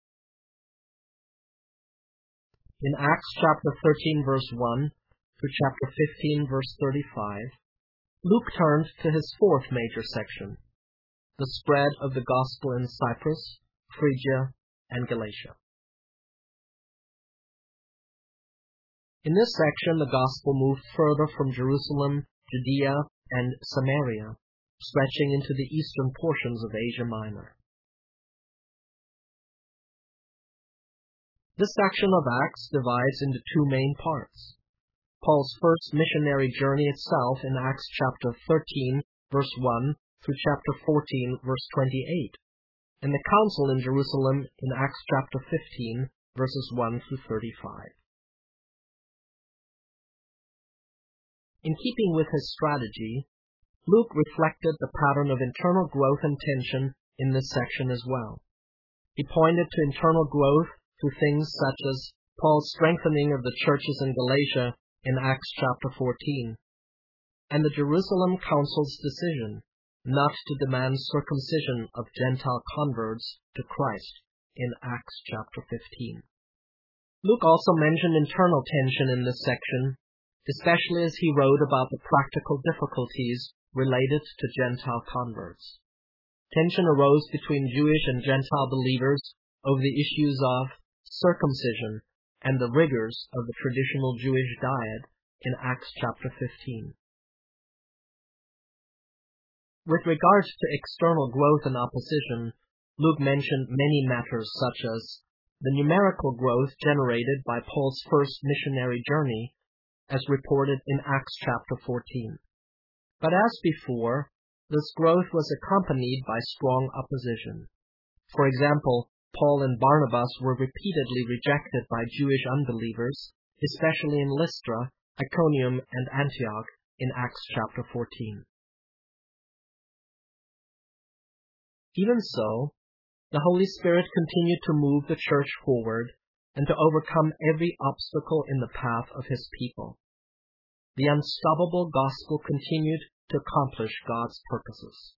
In Acts chapter thirteen, verse one, through chapter fifteen, verse thirty-five, Luke turned to his fourth major section, the spread of the gospel in Cyprus, Phrygia, and Galatia. In this section, the gospel moved further from Jerusalem, Judea, and Samaria, stretching into the eastern portions of Asia Minor. This section of Acts divides into two main parts. Paul's first missionary journey itself in Acts chapter thirteen, verse one, through chapter fourteen, verse twenty-eight, and the council in Jerusalem in Acts chapter fifteen, verses one through thirty-five. In keeping with his strategy, Luke reflected the pattern of internal growth and tension in this section as well. He pointed to internal growth through things such as Paul's strengthening of the churches in Galatia in Acts chapter fourteen, and the Jerusalem Council's decision, not to demand circumcision of Gentile converts to Christ in Acts chapter fifteen. Luke also mentioned internal tension in this section, especially as he wrote about the practical difficulties related to Gentile converts. Tension arose between Jewish and Gentile believers over the issues of circumcision and the rigors of the traditional Jewish diet in Acts chapter fifteen. With regards to external growth and opposition, Luke mentioned many matters such as the numerical growth generated by Paul's first missionary journey, as reported in Acts chapter fourteen. But as before, this growth was accompanied by strong opposition. For example, Paul and Barnabas were repeatedly rejected by Jewish unbelievers, especially in Lystra, Iconium, and Antioch in Acts chapter fourteen. Even so, the Holy Spirit continued to move the church forward and to overcome every obstacle in the path of his people. The unstoppable gospel continued to accomplish God's purposes.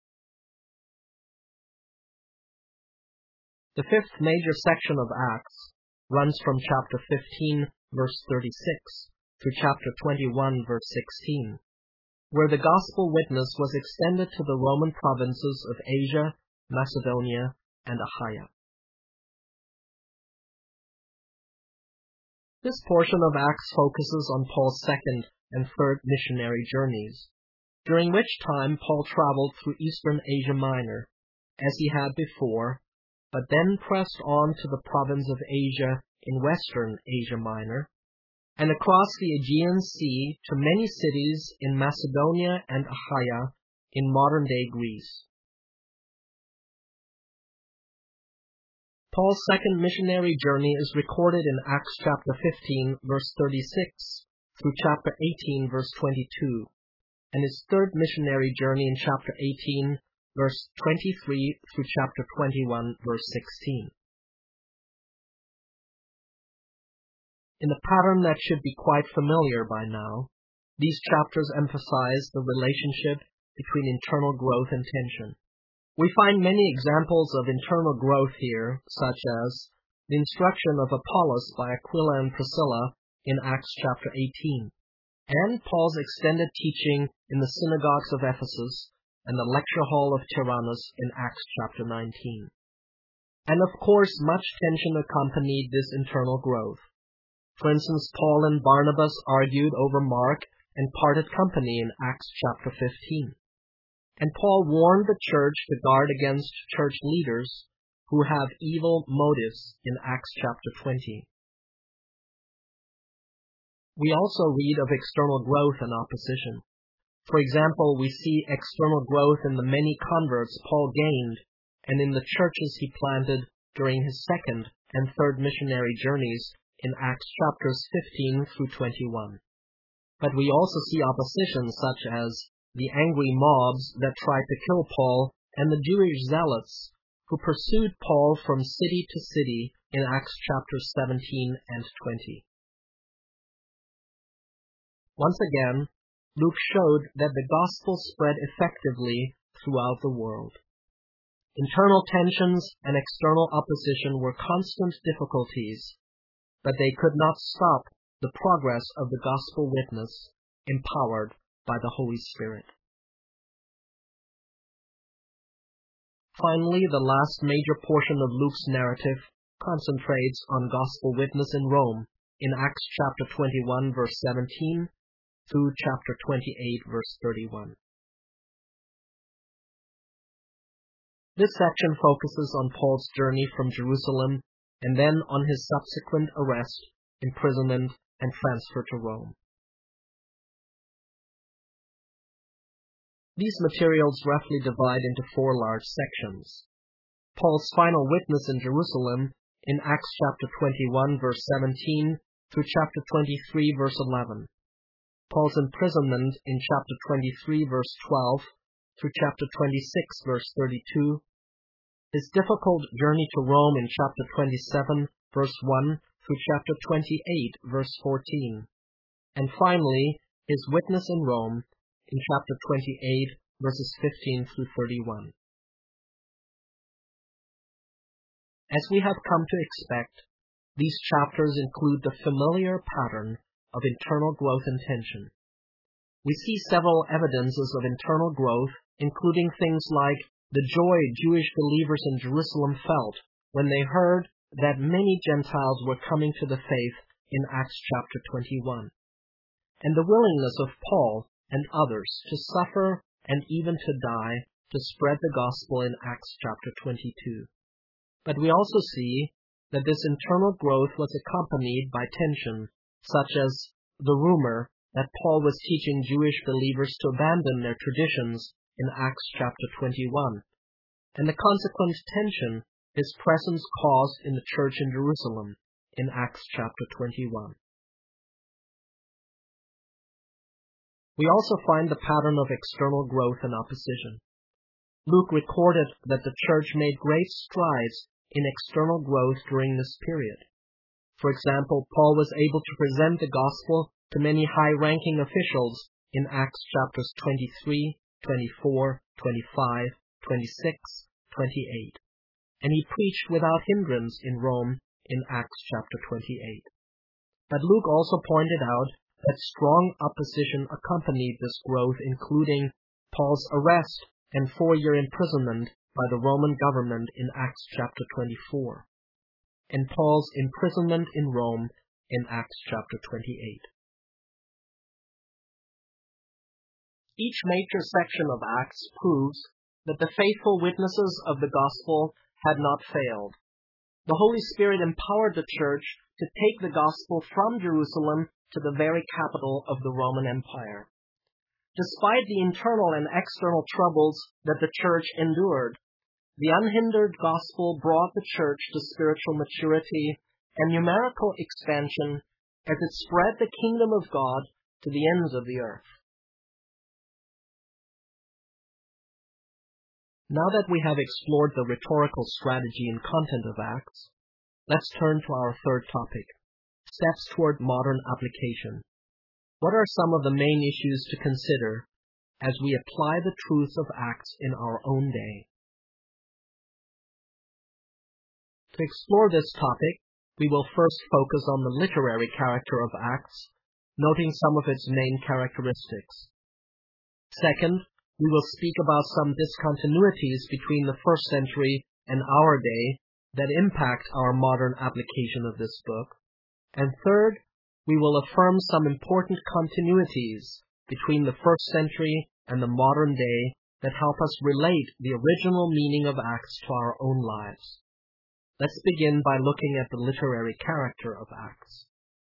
The fifth major section of Acts runs from chapter fifteen, verse thirty-six, through chapter twenty-one, verse sixteen, where the gospel witness was extended to the Roman provinces of Asia, Macedonia, and Achaia. This portion of Acts focuses on Paul's second and third missionary journeys, during which time Paul traveled through eastern Asia Minor, as he had before, but then pressed on to the province of Asia in western Asia Minor, and across the Aegean Sea to many cities in Macedonia and Achaia in modern-day Greece. Paul's second missionary journey is recorded in Acts chapter fifteen, verse thirty-six, through chapter eighteen, verse twenty-two, and his third missionary journey in chapter eighteen, verse twenty-three, through chapter twenty-one, verse sixteen. In a pattern that should be quite familiar by now, these chapters emphasize the relationship between internal growth and tension. We find many examples of internal growth here, such as the instruction of Apollos by Aquila and Priscilla in Acts chapter eighteen, and Paul's extended teaching in the synagogues of Ephesus and the lecture hall of Tyrannus in Acts chapter nineteen. And of course, much tension accompanied this internal growth. For instance, Paul and Barnabas argued over Mark and parted company in Acts chapter fifteen. And Paul warned the church to guard against church leaders who have evil motives in Acts chapter twenty. We also read of external growth and opposition. For example, we see external growth in the many converts Paul gained and in the churches he planted during his second and third missionary journeys in Acts chapters fifteen through twenty-one. But we also see opposition such as the angry mobs that tried to kill Paul and the Jewish zealots who pursued Paul from city to city in Acts chapters seventeen and twenty. Once again, Luke showed that the gospel spread effectively throughout the world. Internal tensions and external opposition were constant difficulties, but they could not stop the progress of the gospel witness, empowered by the Holy Spirit. Finally, the last major portion of Luke's narrative concentrates on gospel witness in Rome in Acts chapter twenty-one, verse seventeen, through chapter twenty-eight, verse thirty-one. This section focuses on Paul's journey from Jerusalem and then on his subsequent arrest, imprisonment, and transfer to Rome. These materials roughly divide into four large sections. Paul's final witness in Jerusalem in Acts chapter twenty-one, verse seventeen, through chapter twenty-three, verse eleven. Paul's imprisonment in chapter twenty-three, verse twelve, through chapter twenty-six, verse thirty-two. His difficult journey to Rome in chapter twenty-seven, verse one, through chapter twenty-eight, verse fourteen. And finally, his witness in Rome in chapter twenty-eight, verses fifteen through thirty-one. As we have come to expect, these chapters include the familiar pattern of internal growth and tension. We see several evidences of internal growth, including things like the joy Jewish believers in Jerusalem felt when they heard that many Gentiles were coming to the faith in Acts chapter twenty-one, and the willingness of Paul and others to suffer and even to die to spread the gospel in Acts chapter twenty-two. But we also see that this internal growth was accompanied by tension, such as the rumor that Paul was teaching Jewish believers to abandon their traditions in Acts chapter twenty-one, and the consequent tension his presence caused in the church in Jerusalem in Acts chapter twenty-one. We also find the pattern of external growth and opposition. Luke recorded that the church made great strides in external growth during this period. For example, Paul was able to present the gospel to many high-ranking officials in Acts chapters twenty-three, twenty-four, twenty-five, twenty-six, twenty-eight, and he preached without hindrance in Rome in Acts chapter twenty-eight. But Luke also pointed out that strong opposition accompanied this growth, including Paul's arrest and four-year imprisonment by the Roman government in Acts chapter twenty-four, and Paul's imprisonment in Rome in Acts chapter twenty-eight. Each major section of Acts proves that the faithful witnesses of the gospel had not failed. The Holy Spirit empowered the church to take the gospel from Jerusalem to the very capital of the Roman Empire. Despite the internal and external troubles that the church endured, the unhindered gospel brought the church to spiritual maturity and numerical expansion as it spread the kingdom of God to the ends of the earth. Now that we have explored the rhetorical strategy and content of Acts, let's turn to our third topic, steps toward modern application. What are some of the main issues to consider as we apply the truths of Acts in our own day? To explore this topic, we will first focus on the literary character of Acts, noting some of its main characteristics. Second, we will speak about some discontinuities between the first century and our day that impact our modern application of this book. And third, we will affirm some important continuities between the first century and the modern day that help us relate the original meaning of Acts to our own lives. Let's begin by looking at the literary character of Acts.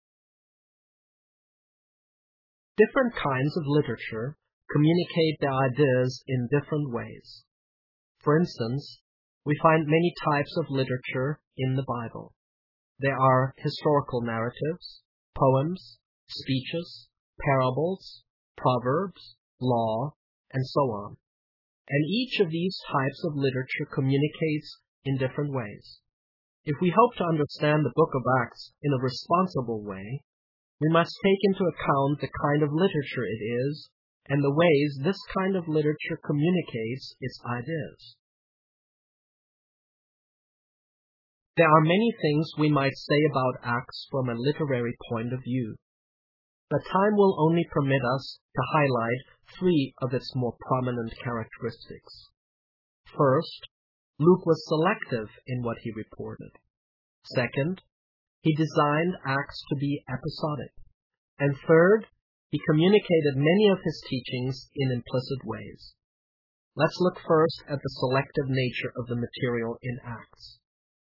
Different kinds of literature communicate their ideas in different ways. For instance, we find many types of literature in the Bible. There are historical narratives, poems, speeches, parables, proverbs, law, and so on. And each of these types of literature communicates in different ways. If we hope to understand the book of Acts in a responsible way, we must take into account the kind of literature it is and the ways this kind of literature communicates its ideas. There are many things we might say about Acts from a literary point of view, but time will only permit us to highlight three of its more prominent characteristics. First, Luke was selective in what he reported. Second, he designed Acts to be episodic. And third, he communicated many of his teachings in implicit ways. Let's look first at the selective nature of the material in Acts.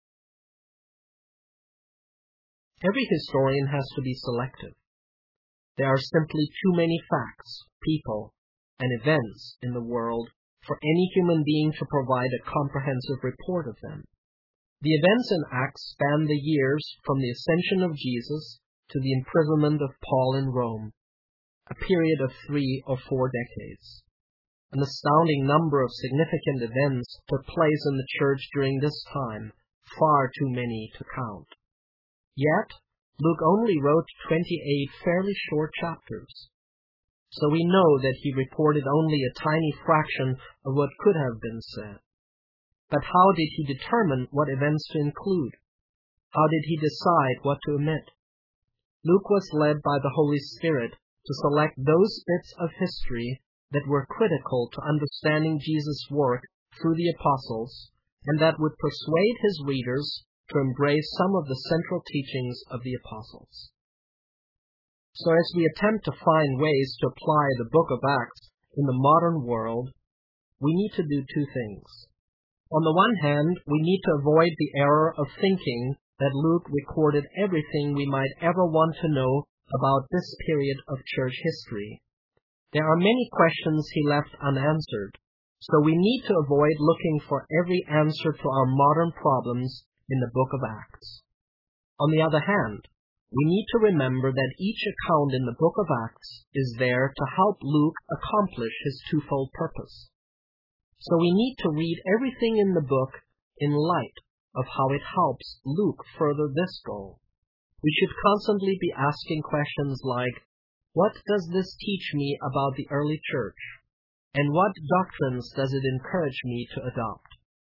Every historian has to be selective. There are simply too many facts, people, and events in the world for any human being to provide a comprehensive report of them. The events in Acts span the years from the ascension of Jesus to the imprisonment of Paul in Rome, a period of three or four decades. An astounding number of significant events took place in the church during this time, far too many to count. Yet, Luke only wrote twenty-eight fairly short chapters. so we know that he reported only a tiny fraction of what could have been said. But how did he determine what events to include? How did he decide what to omit? Luke was led by the Holy Spirit to select those bits of history that were critical to understanding Jesus' work through the apostles, and that would persuade his readers to embrace some of the central teachings of the apostles. So as we attempt to find ways to apply the book of Acts in the modern world, we need to do two things. On the one hand, we need to avoid the error of thinking that Luke recorded everything we might ever want to know about this period of church history. There are many questions he left unanswered, so we need to avoid looking for every answer to our modern problems in the book of Acts. On the other hand, we need to remember that each account in the book of Acts is there to help Luke accomplish his twofold purpose. So we need to read everything in the book in light of how it helps Luke further this goal. We should constantly be asking questions like, what does this teach me about the early church? And what doctrines does it encourage me to adopt?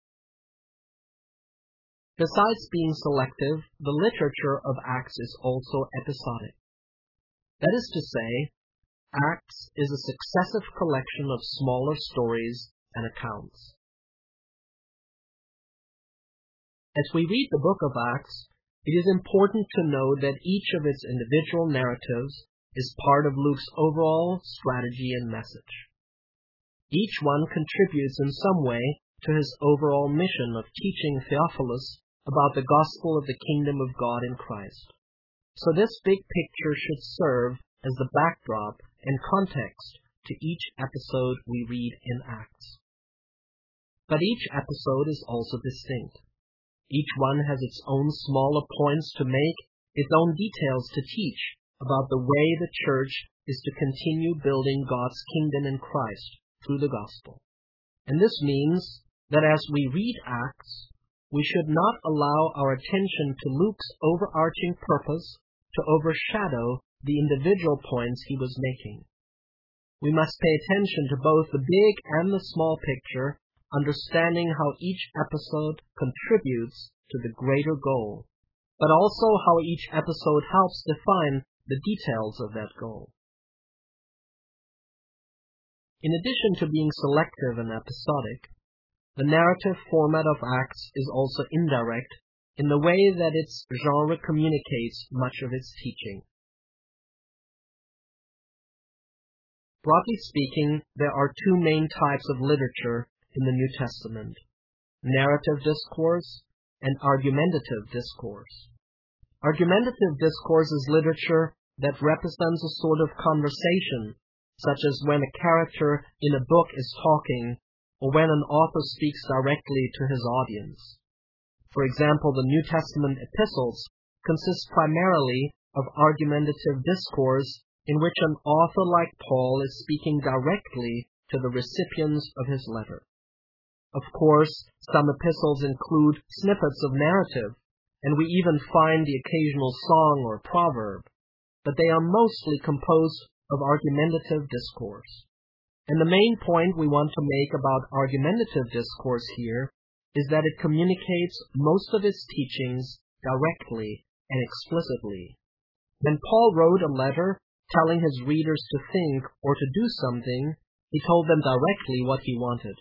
Besides being selective, the literature of Acts is also episodic. That is to say, Acts is a successive collection of smaller stories and accounts. As we read the book of Acts, it is important to know that each of its individual narratives is part of Luke's overall strategy and message. Each one contributes in some way to his overall mission of teaching Theophilus about the gospel of the kingdom of God in Christ. So this big picture should serve as the backdrop and context to each episode we read in Acts. But each episode is also distinct. Each one has its own smaller points to make, its own details to teach about the way the church is to continue building God's kingdom in Christ through the gospel. And this means that as we read Acts, we should not allow our attention to Luke's overarching purpose to overshadow the individual points he was making. We must pay attention to both the big and the small picture, understanding how each episode contributes to the greater goal, but also how each episode helps define the details of that goal. In addition to being selective and episodic, the narrative format of Acts is also indirect in the way that its genre communicates much of its teaching. Broadly speaking, there are two main types of literature in the New Testament: narrative discourse and argumentative discourse. Argumentative discourse is literature that represents a sort of conversation, such as when a character in a book is talking, or when an author speaks directly to his audience. For example, the New Testament epistles consist primarily of argumentative discourse in which an author like Paul is speaking directly to the recipients of his letter. Of course, some epistles include snippets of narrative, and we even find the occasional song or proverb, but they are mostly composed of argumentative discourse. And the main point we want to make about argumentative discourse here is that it communicates most of its teachings directly and explicitly. When Paul wrote a letter telling his readers to think or to do something, he told them directly what he wanted.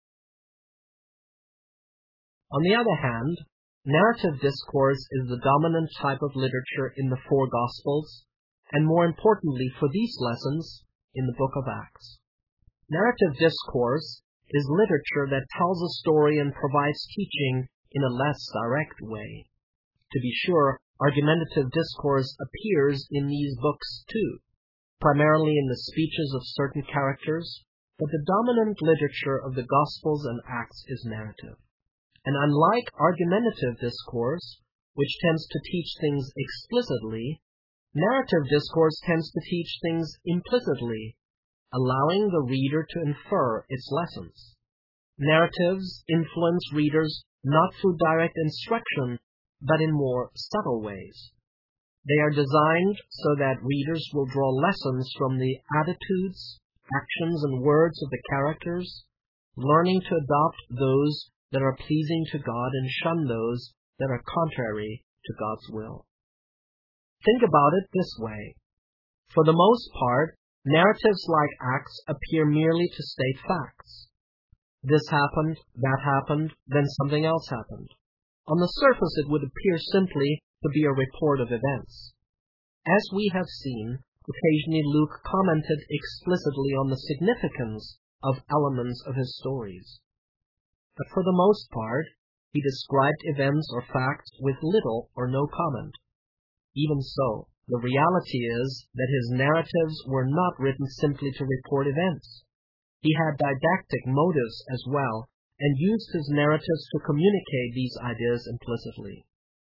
On the other hand, narrative discourse is the dominant type of literature in the four Gospels, and more importantly for these lessons, in the book of Acts. Narrative discourse is literature that tells a story and provides teaching in a less direct way. To be sure, argumentative discourse appears in these books too, primarily in the speeches of certain characters, but the dominant literature of the Gospels and Acts is narrative. And unlike argumentative discourse, which tends to teach things explicitly, narrative discourse tends to teach things implicitly, allowing the reader to infer its lessons. Narratives influence readers not through direct instruction, but in more subtle ways. They are designed so that readers will draw lessons from the attitudes, actions, and words of the characters, learning to adopt those that are pleasing to God and shun those that are contrary to God's will. Think about it this way. For the most part, narratives like Acts appear merely to state facts. This happened, that happened, then something else happened. On the surface, it would appear simply to be a report of events. As we have seen, occasionally Luke commented explicitly on the significance of elements of his stories. But for the most part, he described events or facts with little or no comment. Even so, the reality is that his narratives were not written simply to report events. He had didactic motives as well, and used his narratives to communicate these ideas implicitly.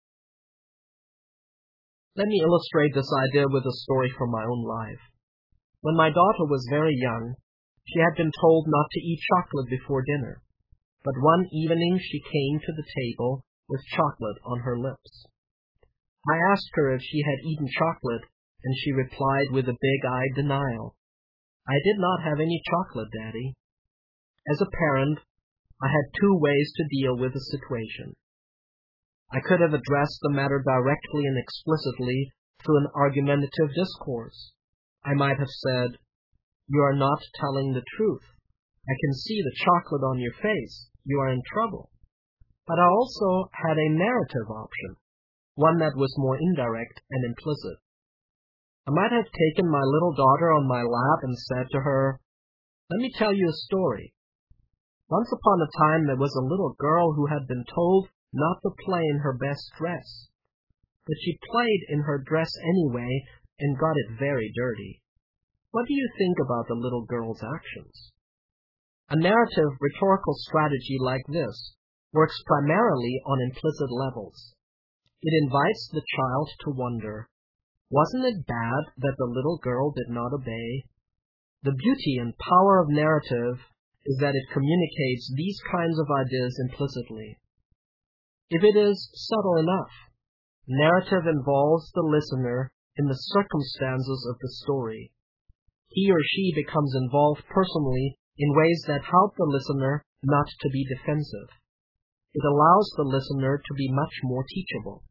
Let me illustrate this idea with a story from my own life. When my daughter was very young, she had been told not to eat chocolate before dinner, but one evening she came to the table with chocolate on her lips. I asked her if she had eaten chocolate, and she replied with a big-eyed denial, "I did not have any chocolate, Daddy." As a parent, I had two ways to deal with the situation. I could have addressed the matter directly and explicitly through an argumentative discourse. I might have said, "You are not telling the truth. I can see the chocolate on your face. You are in trouble." But I also had a narrative option, one that was more indirect and implicit. I might have taken my little daughter on my lap and said to her, "Let me tell you a story. Once upon a time there was a little girl who had been told not to play in her best dress. But she played in her dress anyway and got it very dirty. What do you think about the little girl's actions?" A narrative rhetorical strategy like this works primarily on implicit levels. It invites the child to wonder, wasn't it bad that the little girl did not obey? The beauty and power of narrative is that it communicates these kinds of ideas implicitly. If it is subtle enough, narrative involves the listener in the circumstances of the story. He or she becomes involved personally in ways that help the listener not to be defensive. It allows the listener to be much more teachable.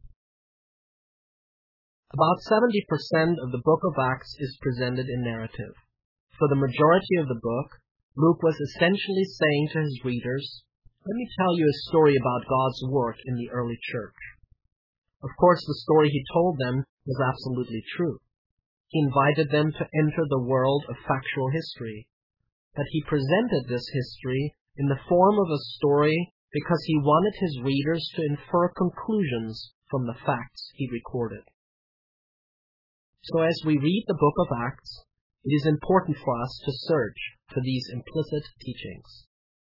About seventy percent of the book of Acts is presented in narrative. For the majority of the book, Luke was essentially saying to his readers, "Let me tell you a story about God's work in the early church." Of course, the story he told them was absolutely true. He invited them to enter the world of factual history. But he presented this history in the form of a story because he wanted his readers to infer conclusions from the facts he recorded. So as we read the book of Acts, it is important for us to search for these implicit teachings.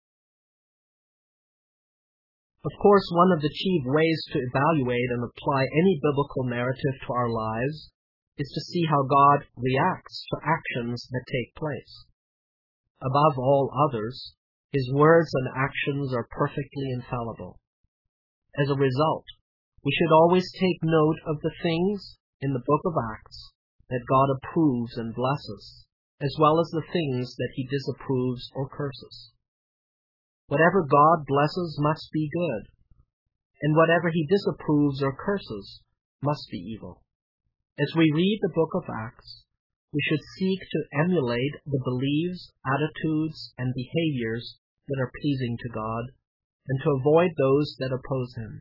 Of course, one of the chief ways to evaluate and apply any biblical narrative to our lives is to see how God reacts to actions that take place. Above all others, his words and actions are perfectly infallible. As a result, we should always take note of the things in the book of Acts that God approves and blesses, as well as the things that he disapproves or curses. Whatever God blesses must be good, and whatever he disapproves or curses must be evil. As we read the book of Acts, we should seek to emulate the beliefs, attitudes, and behaviors that are pleasing to God, and to avoid those that oppose him.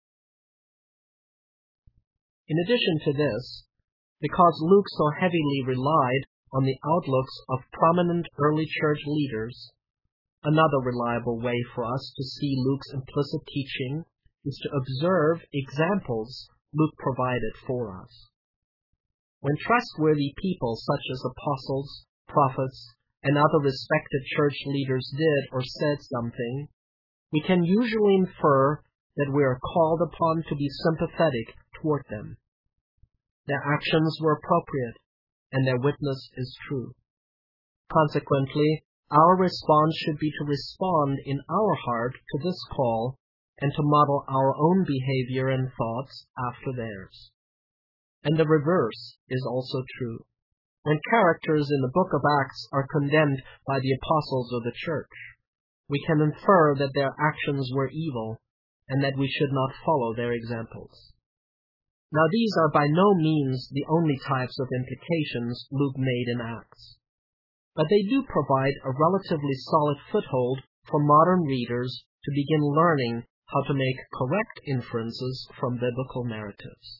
In addition to this, because Luke so heavily relied on the outlooks of prominent early church leaders, another reliable way for us to see Luke's implicit teaching is to observe examples Luke provided for us. When trustworthy people such as apostles, prophets, and other respected church leaders did or said something, we can usually infer that we are called upon to be sympathetic toward them. Their actions were appropriate, and their witness is true. Consequently, our response should be to respond in our heart to this call and to model our own behavior and thoughts after theirs. And the reverse is also true. When characters in the book of Acts are condemned by the apostles of the church, we can infer that their actions were evil and that we should not follow their examples. Now, these are by no means the only types of implications Luke made in Acts, but they do provide a relatively solid foothold for modern readers to begin learning how to make correct inferences from biblical narratives.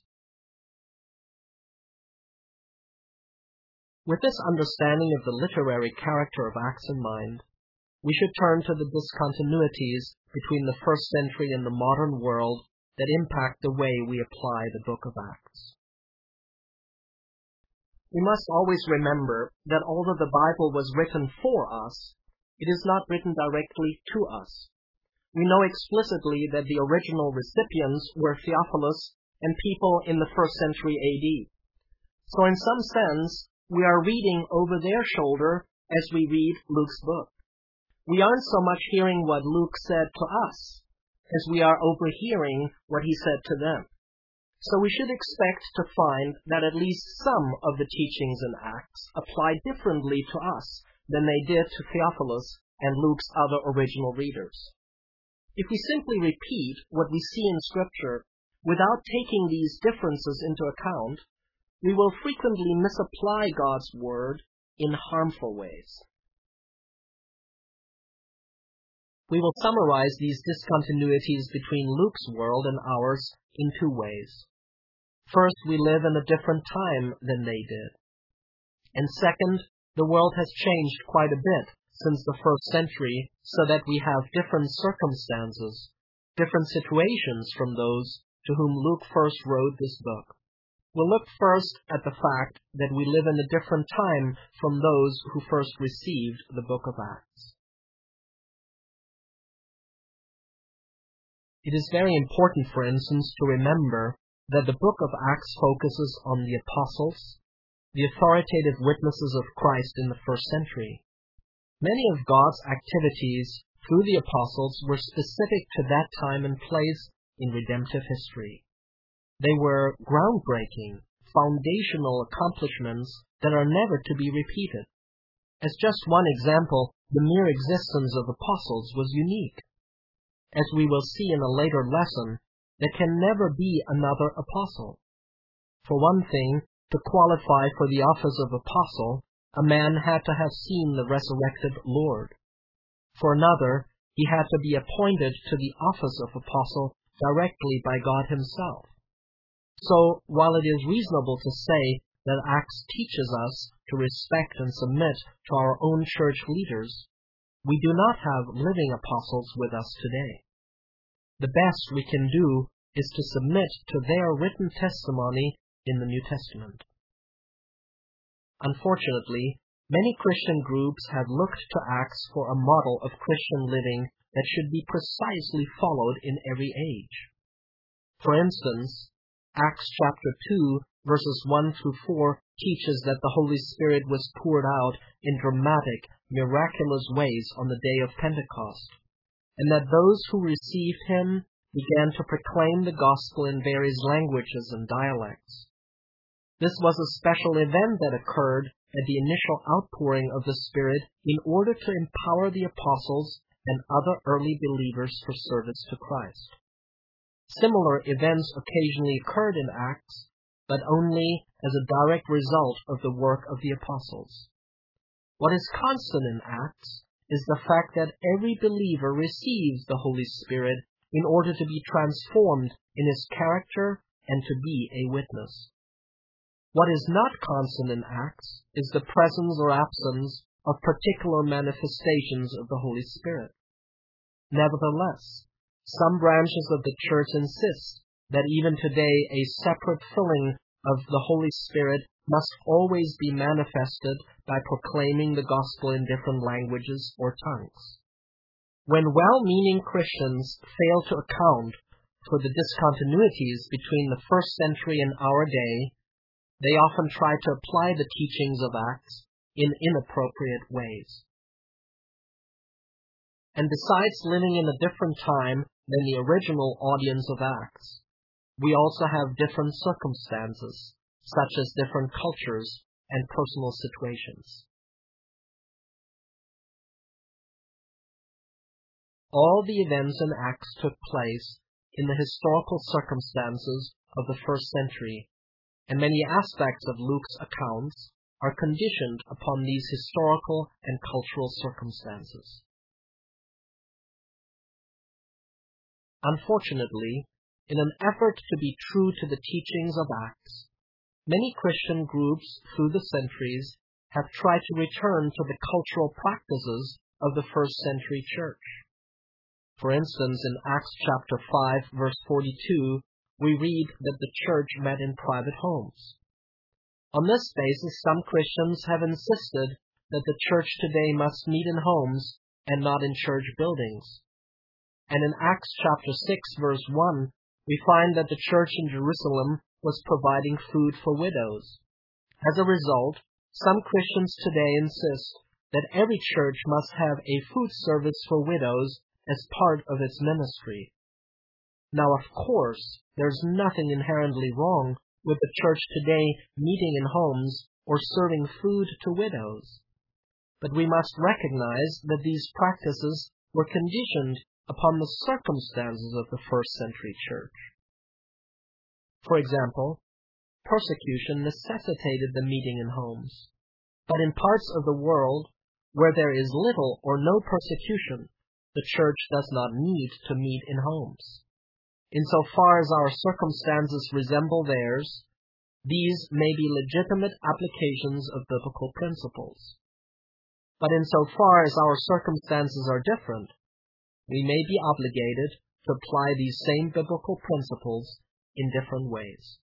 With this understanding of the literary character of Acts in mind, we should turn to the discontinuities between the first century and the modern world that impact the way we apply the book of Acts. We must always remember that although the Bible was written for us, it is not written directly to us. We know explicitly that the original recipients were Theophilus and people in the first century A D. So in some sense, we are reading over their shoulder as we read Luke's book. We aren't so much hearing what Luke said to us as we are overhearing what he said to them. So we should expect to find that at least some of the teachings in Acts apply differently to us than they did to Theophilus and Luke's other original readers. If we simply repeat what we see in Scripture without taking these differences into account, we will frequently misapply God's word in harmful ways. We will summarize these discontinuities between Luke's world and ours in two ways. First, we live in a different time than they did. And second, the world has changed quite a bit since the first century, so that we have different circumstances, different situations from those to whom Luke first wrote this book. We'll look first at the fact that we live in a different time from those who first received the book of Acts. It is very important, for instance, to remember that the book of Acts focuses on the apostles, the authoritative witnesses of Christ in the first century. Many of God's activities through the apostles were specific to that time and place in redemptive history. They were groundbreaking, foundational accomplishments that are never to be repeated. As just one example, the mere existence of apostles was unique. As we will see in a later lesson, there can never be another apostle. For one thing, to qualify for the office of apostle, a man had to have seen the resurrected Lord. For another, he had to be appointed to the office of apostle directly by God himself. So, while it is reasonable to say that Acts teaches us to respect and submit to our own church leaders, we do not have living apostles with us today. The best we can do is to submit to their written testimony in the New Testament. Unfortunately, many Christian groups have looked to Acts for a model of Christian living that should be precisely followed in every age. For instance, Acts chapter two, verses one through four, teaches that the Holy Spirit was poured out in dramatic, miraculous ways on the day of Pentecost, and that those who received him began to proclaim the gospel in various languages and dialects. This was a special event that occurred at the initial outpouring of the Spirit in order to empower the apostles and other early believers for service to Christ. Similar events occasionally occurred in Acts, but only as a direct result of the work of the apostles. What is constant in Acts is the fact that every believer receives the Holy Spirit in order to be transformed in his character and to be a witness. What is not constant in Acts is the presence or absence of particular manifestations of the Holy Spirit. Nevertheless, some branches of the church insist that even today a separate filling of the Holy Spirit must always be manifested by proclaiming the gospel in different languages or tongues. When well-meaning Christians fail to account for the discontinuities between the first century and our day, they often try to apply the teachings of Acts in inappropriate ways. And besides living in a different time than the original audience of Acts, we also have different circumstances, such as different cultures and personal situations. All the events in Acts took place in the historical circumstances of the first century, and many aspects of Luke's accounts are conditioned upon these historical and cultural circumstances. Unfortunately, in an effort to be true to the teachings of Acts, many Christian groups through the centuries have tried to return to the cultural practices of the first century church. For instance, in Acts chapter five, verse forty-two, we read that the church met in private homes. On this basis, some Christians have insisted that the church today must meet in homes and not in church buildings. And in Acts chapter six, verse one, we find that the church in Jerusalem was providing food for widows. As a result, some Christians today insist that every church must have a food service for widows as part of its ministry. Now, of course, there's nothing inherently wrong with the church today meeting in homes or serving food to widows. But we must recognize that these practices were conditioned upon the circumstances of the first century church. For example, persecution necessitated the meeting in homes. But in parts of the world where there is little or no persecution, the church does not need to meet in homes. Insofar as our circumstances resemble theirs, these may be legitimate applications of biblical principles. But insofar as our circumstances are different, we may be obligated to apply these same biblical principles in different ways.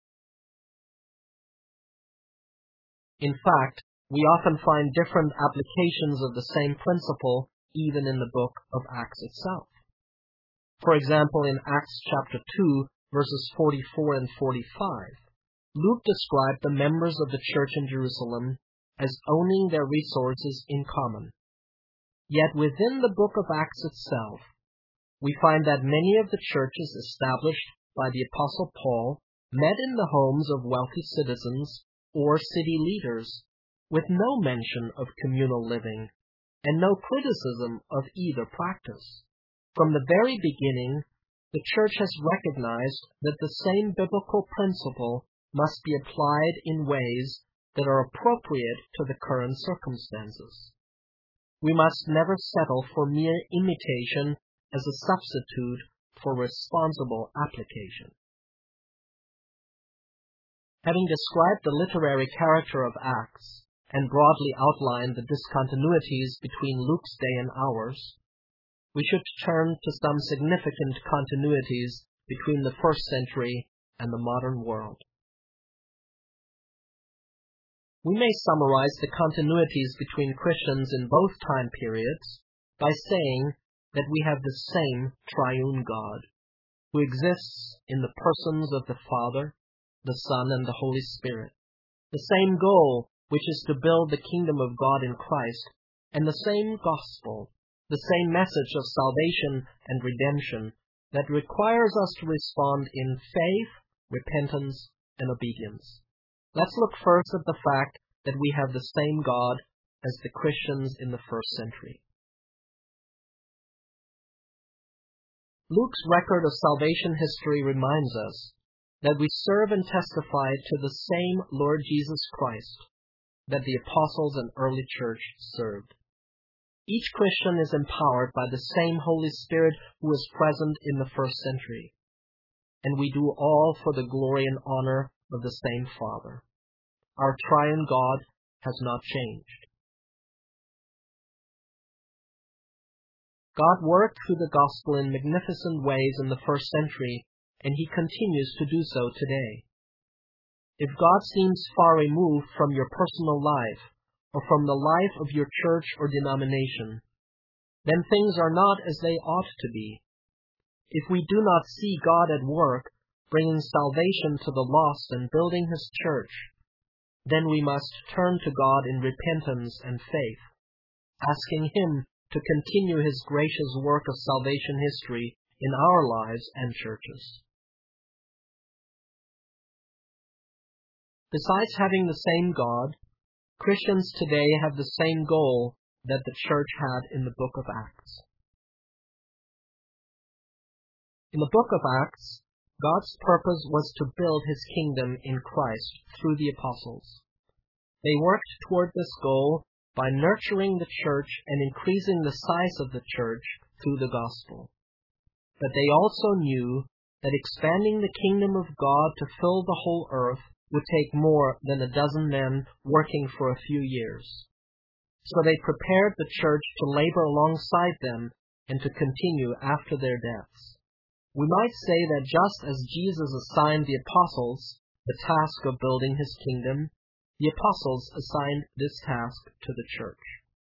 In fact, we often find different applications of the same principle even in the book of Acts itself. For example, in Acts chapter two, verses forty-four and forty-five, Luke described the members of the church in Jerusalem as owning their resources in common. Yet within the book of Acts itself, we find that many of the churches established by the Apostle Paul met in the homes of wealthy citizens or city leaders, with no mention of communal living and no criticism of either practice. From the very beginning, the church has recognized that the same biblical principle must be applied in ways that are appropriate to the current circumstances. We must never settle for mere imitation as a substitute for responsible application. Having described the literary character of Acts and broadly outlined the discontinuities between Luke's day and ours, we should turn to some significant continuities between the first century and the modern world. We may summarize the continuities between Christians in both time periods by saying that we have the same triune God, who exists in the persons of the Father, the Son, and the Holy Spirit, the same goal, which is to build the kingdom of God in Christ, and the same gospel, the same message of salvation and redemption that requires us to respond in faith, repentance, and obedience. Let's look first at the fact that we have the same God as the Christians in the first century. Luke's record of salvation history reminds us that we serve and testify to the same Lord Jesus Christ that the apostles and early church served. Each Christian is empowered by the same Holy Spirit who was present in the first century, and we do all for the glory and honor of the same Father. Our triune God has not changed. God worked through the gospel in magnificent ways in the first century, and he continues to do so today. If God seems far removed from your personal life or from the life of your church or denomination, then things are not as they ought to be. If we do not see God at work, bringing salvation to the lost and building his church, then we must turn to God in repentance and faith, asking him to continue his gracious work of salvation history in our lives and churches. Besides having the same God, Christians today have the same goal that the church had in the book of Acts. In the book of Acts, God's purpose was to build his kingdom in Christ through the apostles. They worked toward this goal by nurturing the church and increasing the size of the church through the gospel. But they also knew that expanding the kingdom of God to fill the whole earth would take more than a dozen men working for a few years. So they prepared the church to labor alongside them and to continue after their deaths. We might say that just as Jesus assigned the apostles the task of building his kingdom, the apostles assigned this task to the church.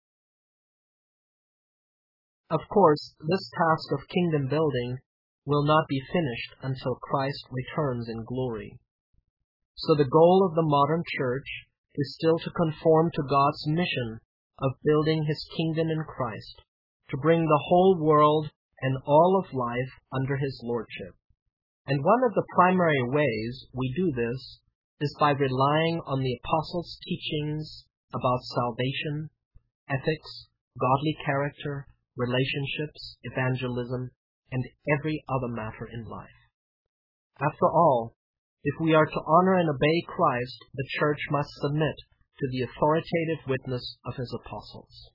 Of course, this task of kingdom building will not be finished until Christ returns in glory. So the goal of the modern church is still to conform to God's mission of building his kingdom in Christ, to bring the whole world and all of life under his lordship. And one of the primary ways we do this is by relying on the apostles' teachings about salvation, ethics, godly character, relationships, evangelism, and every other matter in life. After all, if we are to honor and obey Christ, the church must submit to the authoritative witness of his apostles.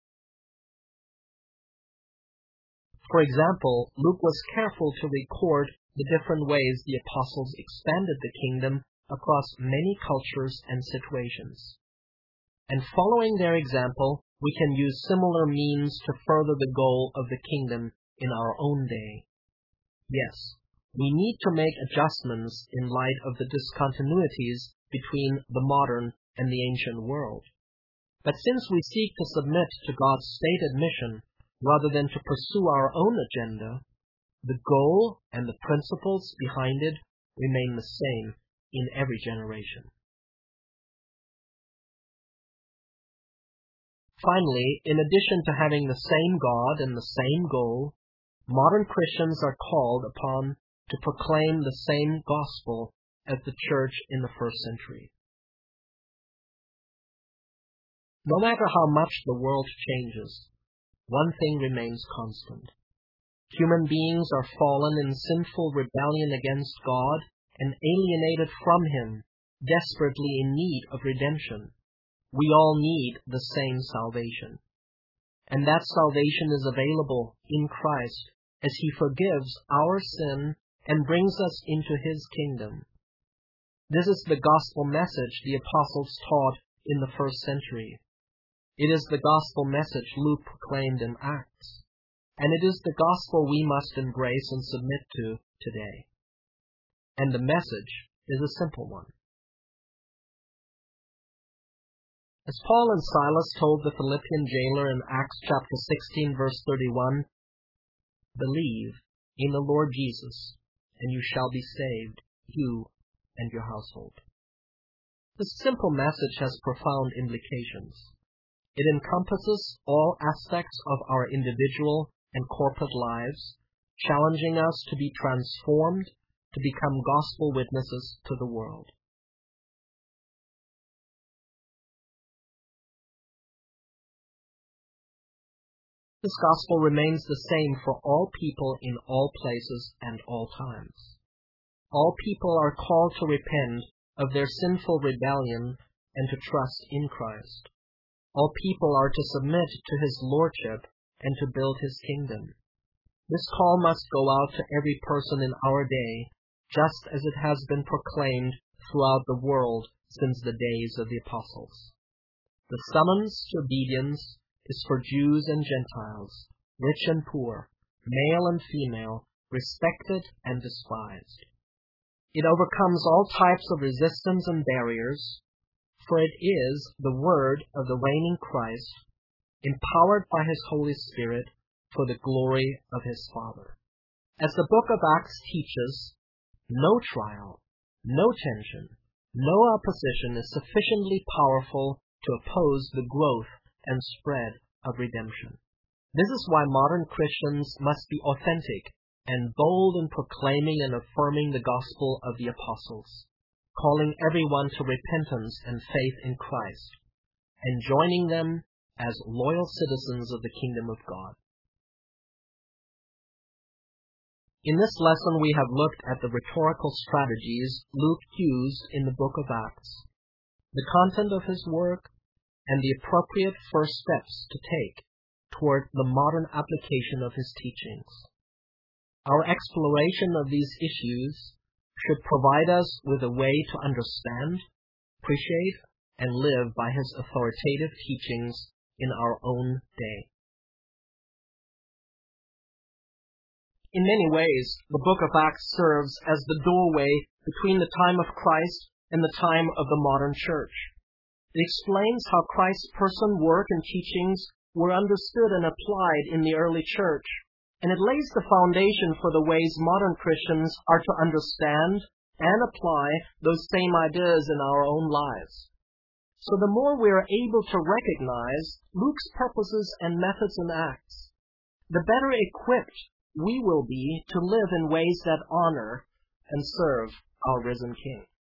For example, Luke was careful to record the different ways the apostles expanded the kingdom across many cultures and situations. And following their example, we can use similar means to further the goal of the kingdom in our own day. Yes, we need to make adjustments in light of the discontinuities between the modern and the ancient world. But since we seek to submit to God's stated mission rather than to pursue our own agenda, the goal and the principles behind it remain the same in every generation. Finally, in addition to having the same God and the same goal, modern Christians are called upon to proclaim the same gospel as the church in the first century. No matter how much the world changes, one thing remains constant. Human beings are fallen in sinful rebellion against God and alienated from him, desperately in need of redemption. We all need the same salvation. And that salvation is available in Christ as he forgives our sin and brings us into his kingdom. This is the gospel message the apostles taught in the first century. It is the gospel message Luke proclaimed in Acts, and it is the gospel we must embrace and submit to today. And the message is a simple one. As Paul and Silas told the Philippian jailer in Acts chapter sixteen, verse thirty-one, "Believe in the Lord Jesus, and you shall be saved, you and your household." This simple message has profound implications. It encompasses all aspects of our individual and corporate lives, challenging us to be transformed to become gospel witnesses to the world. This gospel remains the same for all people in all places and all times. All people are called to repent of their sinful rebellion and to trust in Christ. All people are to submit to his lordship and to build his kingdom. This call must go out to every person in our day, just as it has been proclaimed throughout the world since the days of the apostles. The summons to obedience is for Jews and Gentiles, rich and poor, male and female, respected and despised. It overcomes all types of resistance and barriers, for it is the word of the reigning Christ, empowered by his Holy Spirit for the glory of his Father. As the book of Acts teaches, no trial, no tension, no opposition is sufficiently powerful to oppose the growth and spread of redemption. This is why modern Christians must be authentic and bold in proclaiming and affirming the gospel of the apostles. calling everyone to repentance and faith in Christ, and joining them as loyal citizens of the kingdom of God. In this lesson, we have looked at the rhetorical strategies Luke used in the book of Acts, the content of his work, and the appropriate first steps to take toward the modern application of his teachings. Our exploration of these issues should provide us with a way to understand, appreciate, and live by his authoritative teachings in our own day. In many ways, the book of Acts serves as the doorway between the time of Christ and the time of the modern church. It explains how Christ's person, work, and teachings were understood and applied in the early church, and it lays the foundation for the ways modern Christians are to understand and apply those same ideas in our own lives. So the more we are able to recognize Luke's purposes and methods in Acts, the better equipped we will be to live in ways that honor and serve our risen King.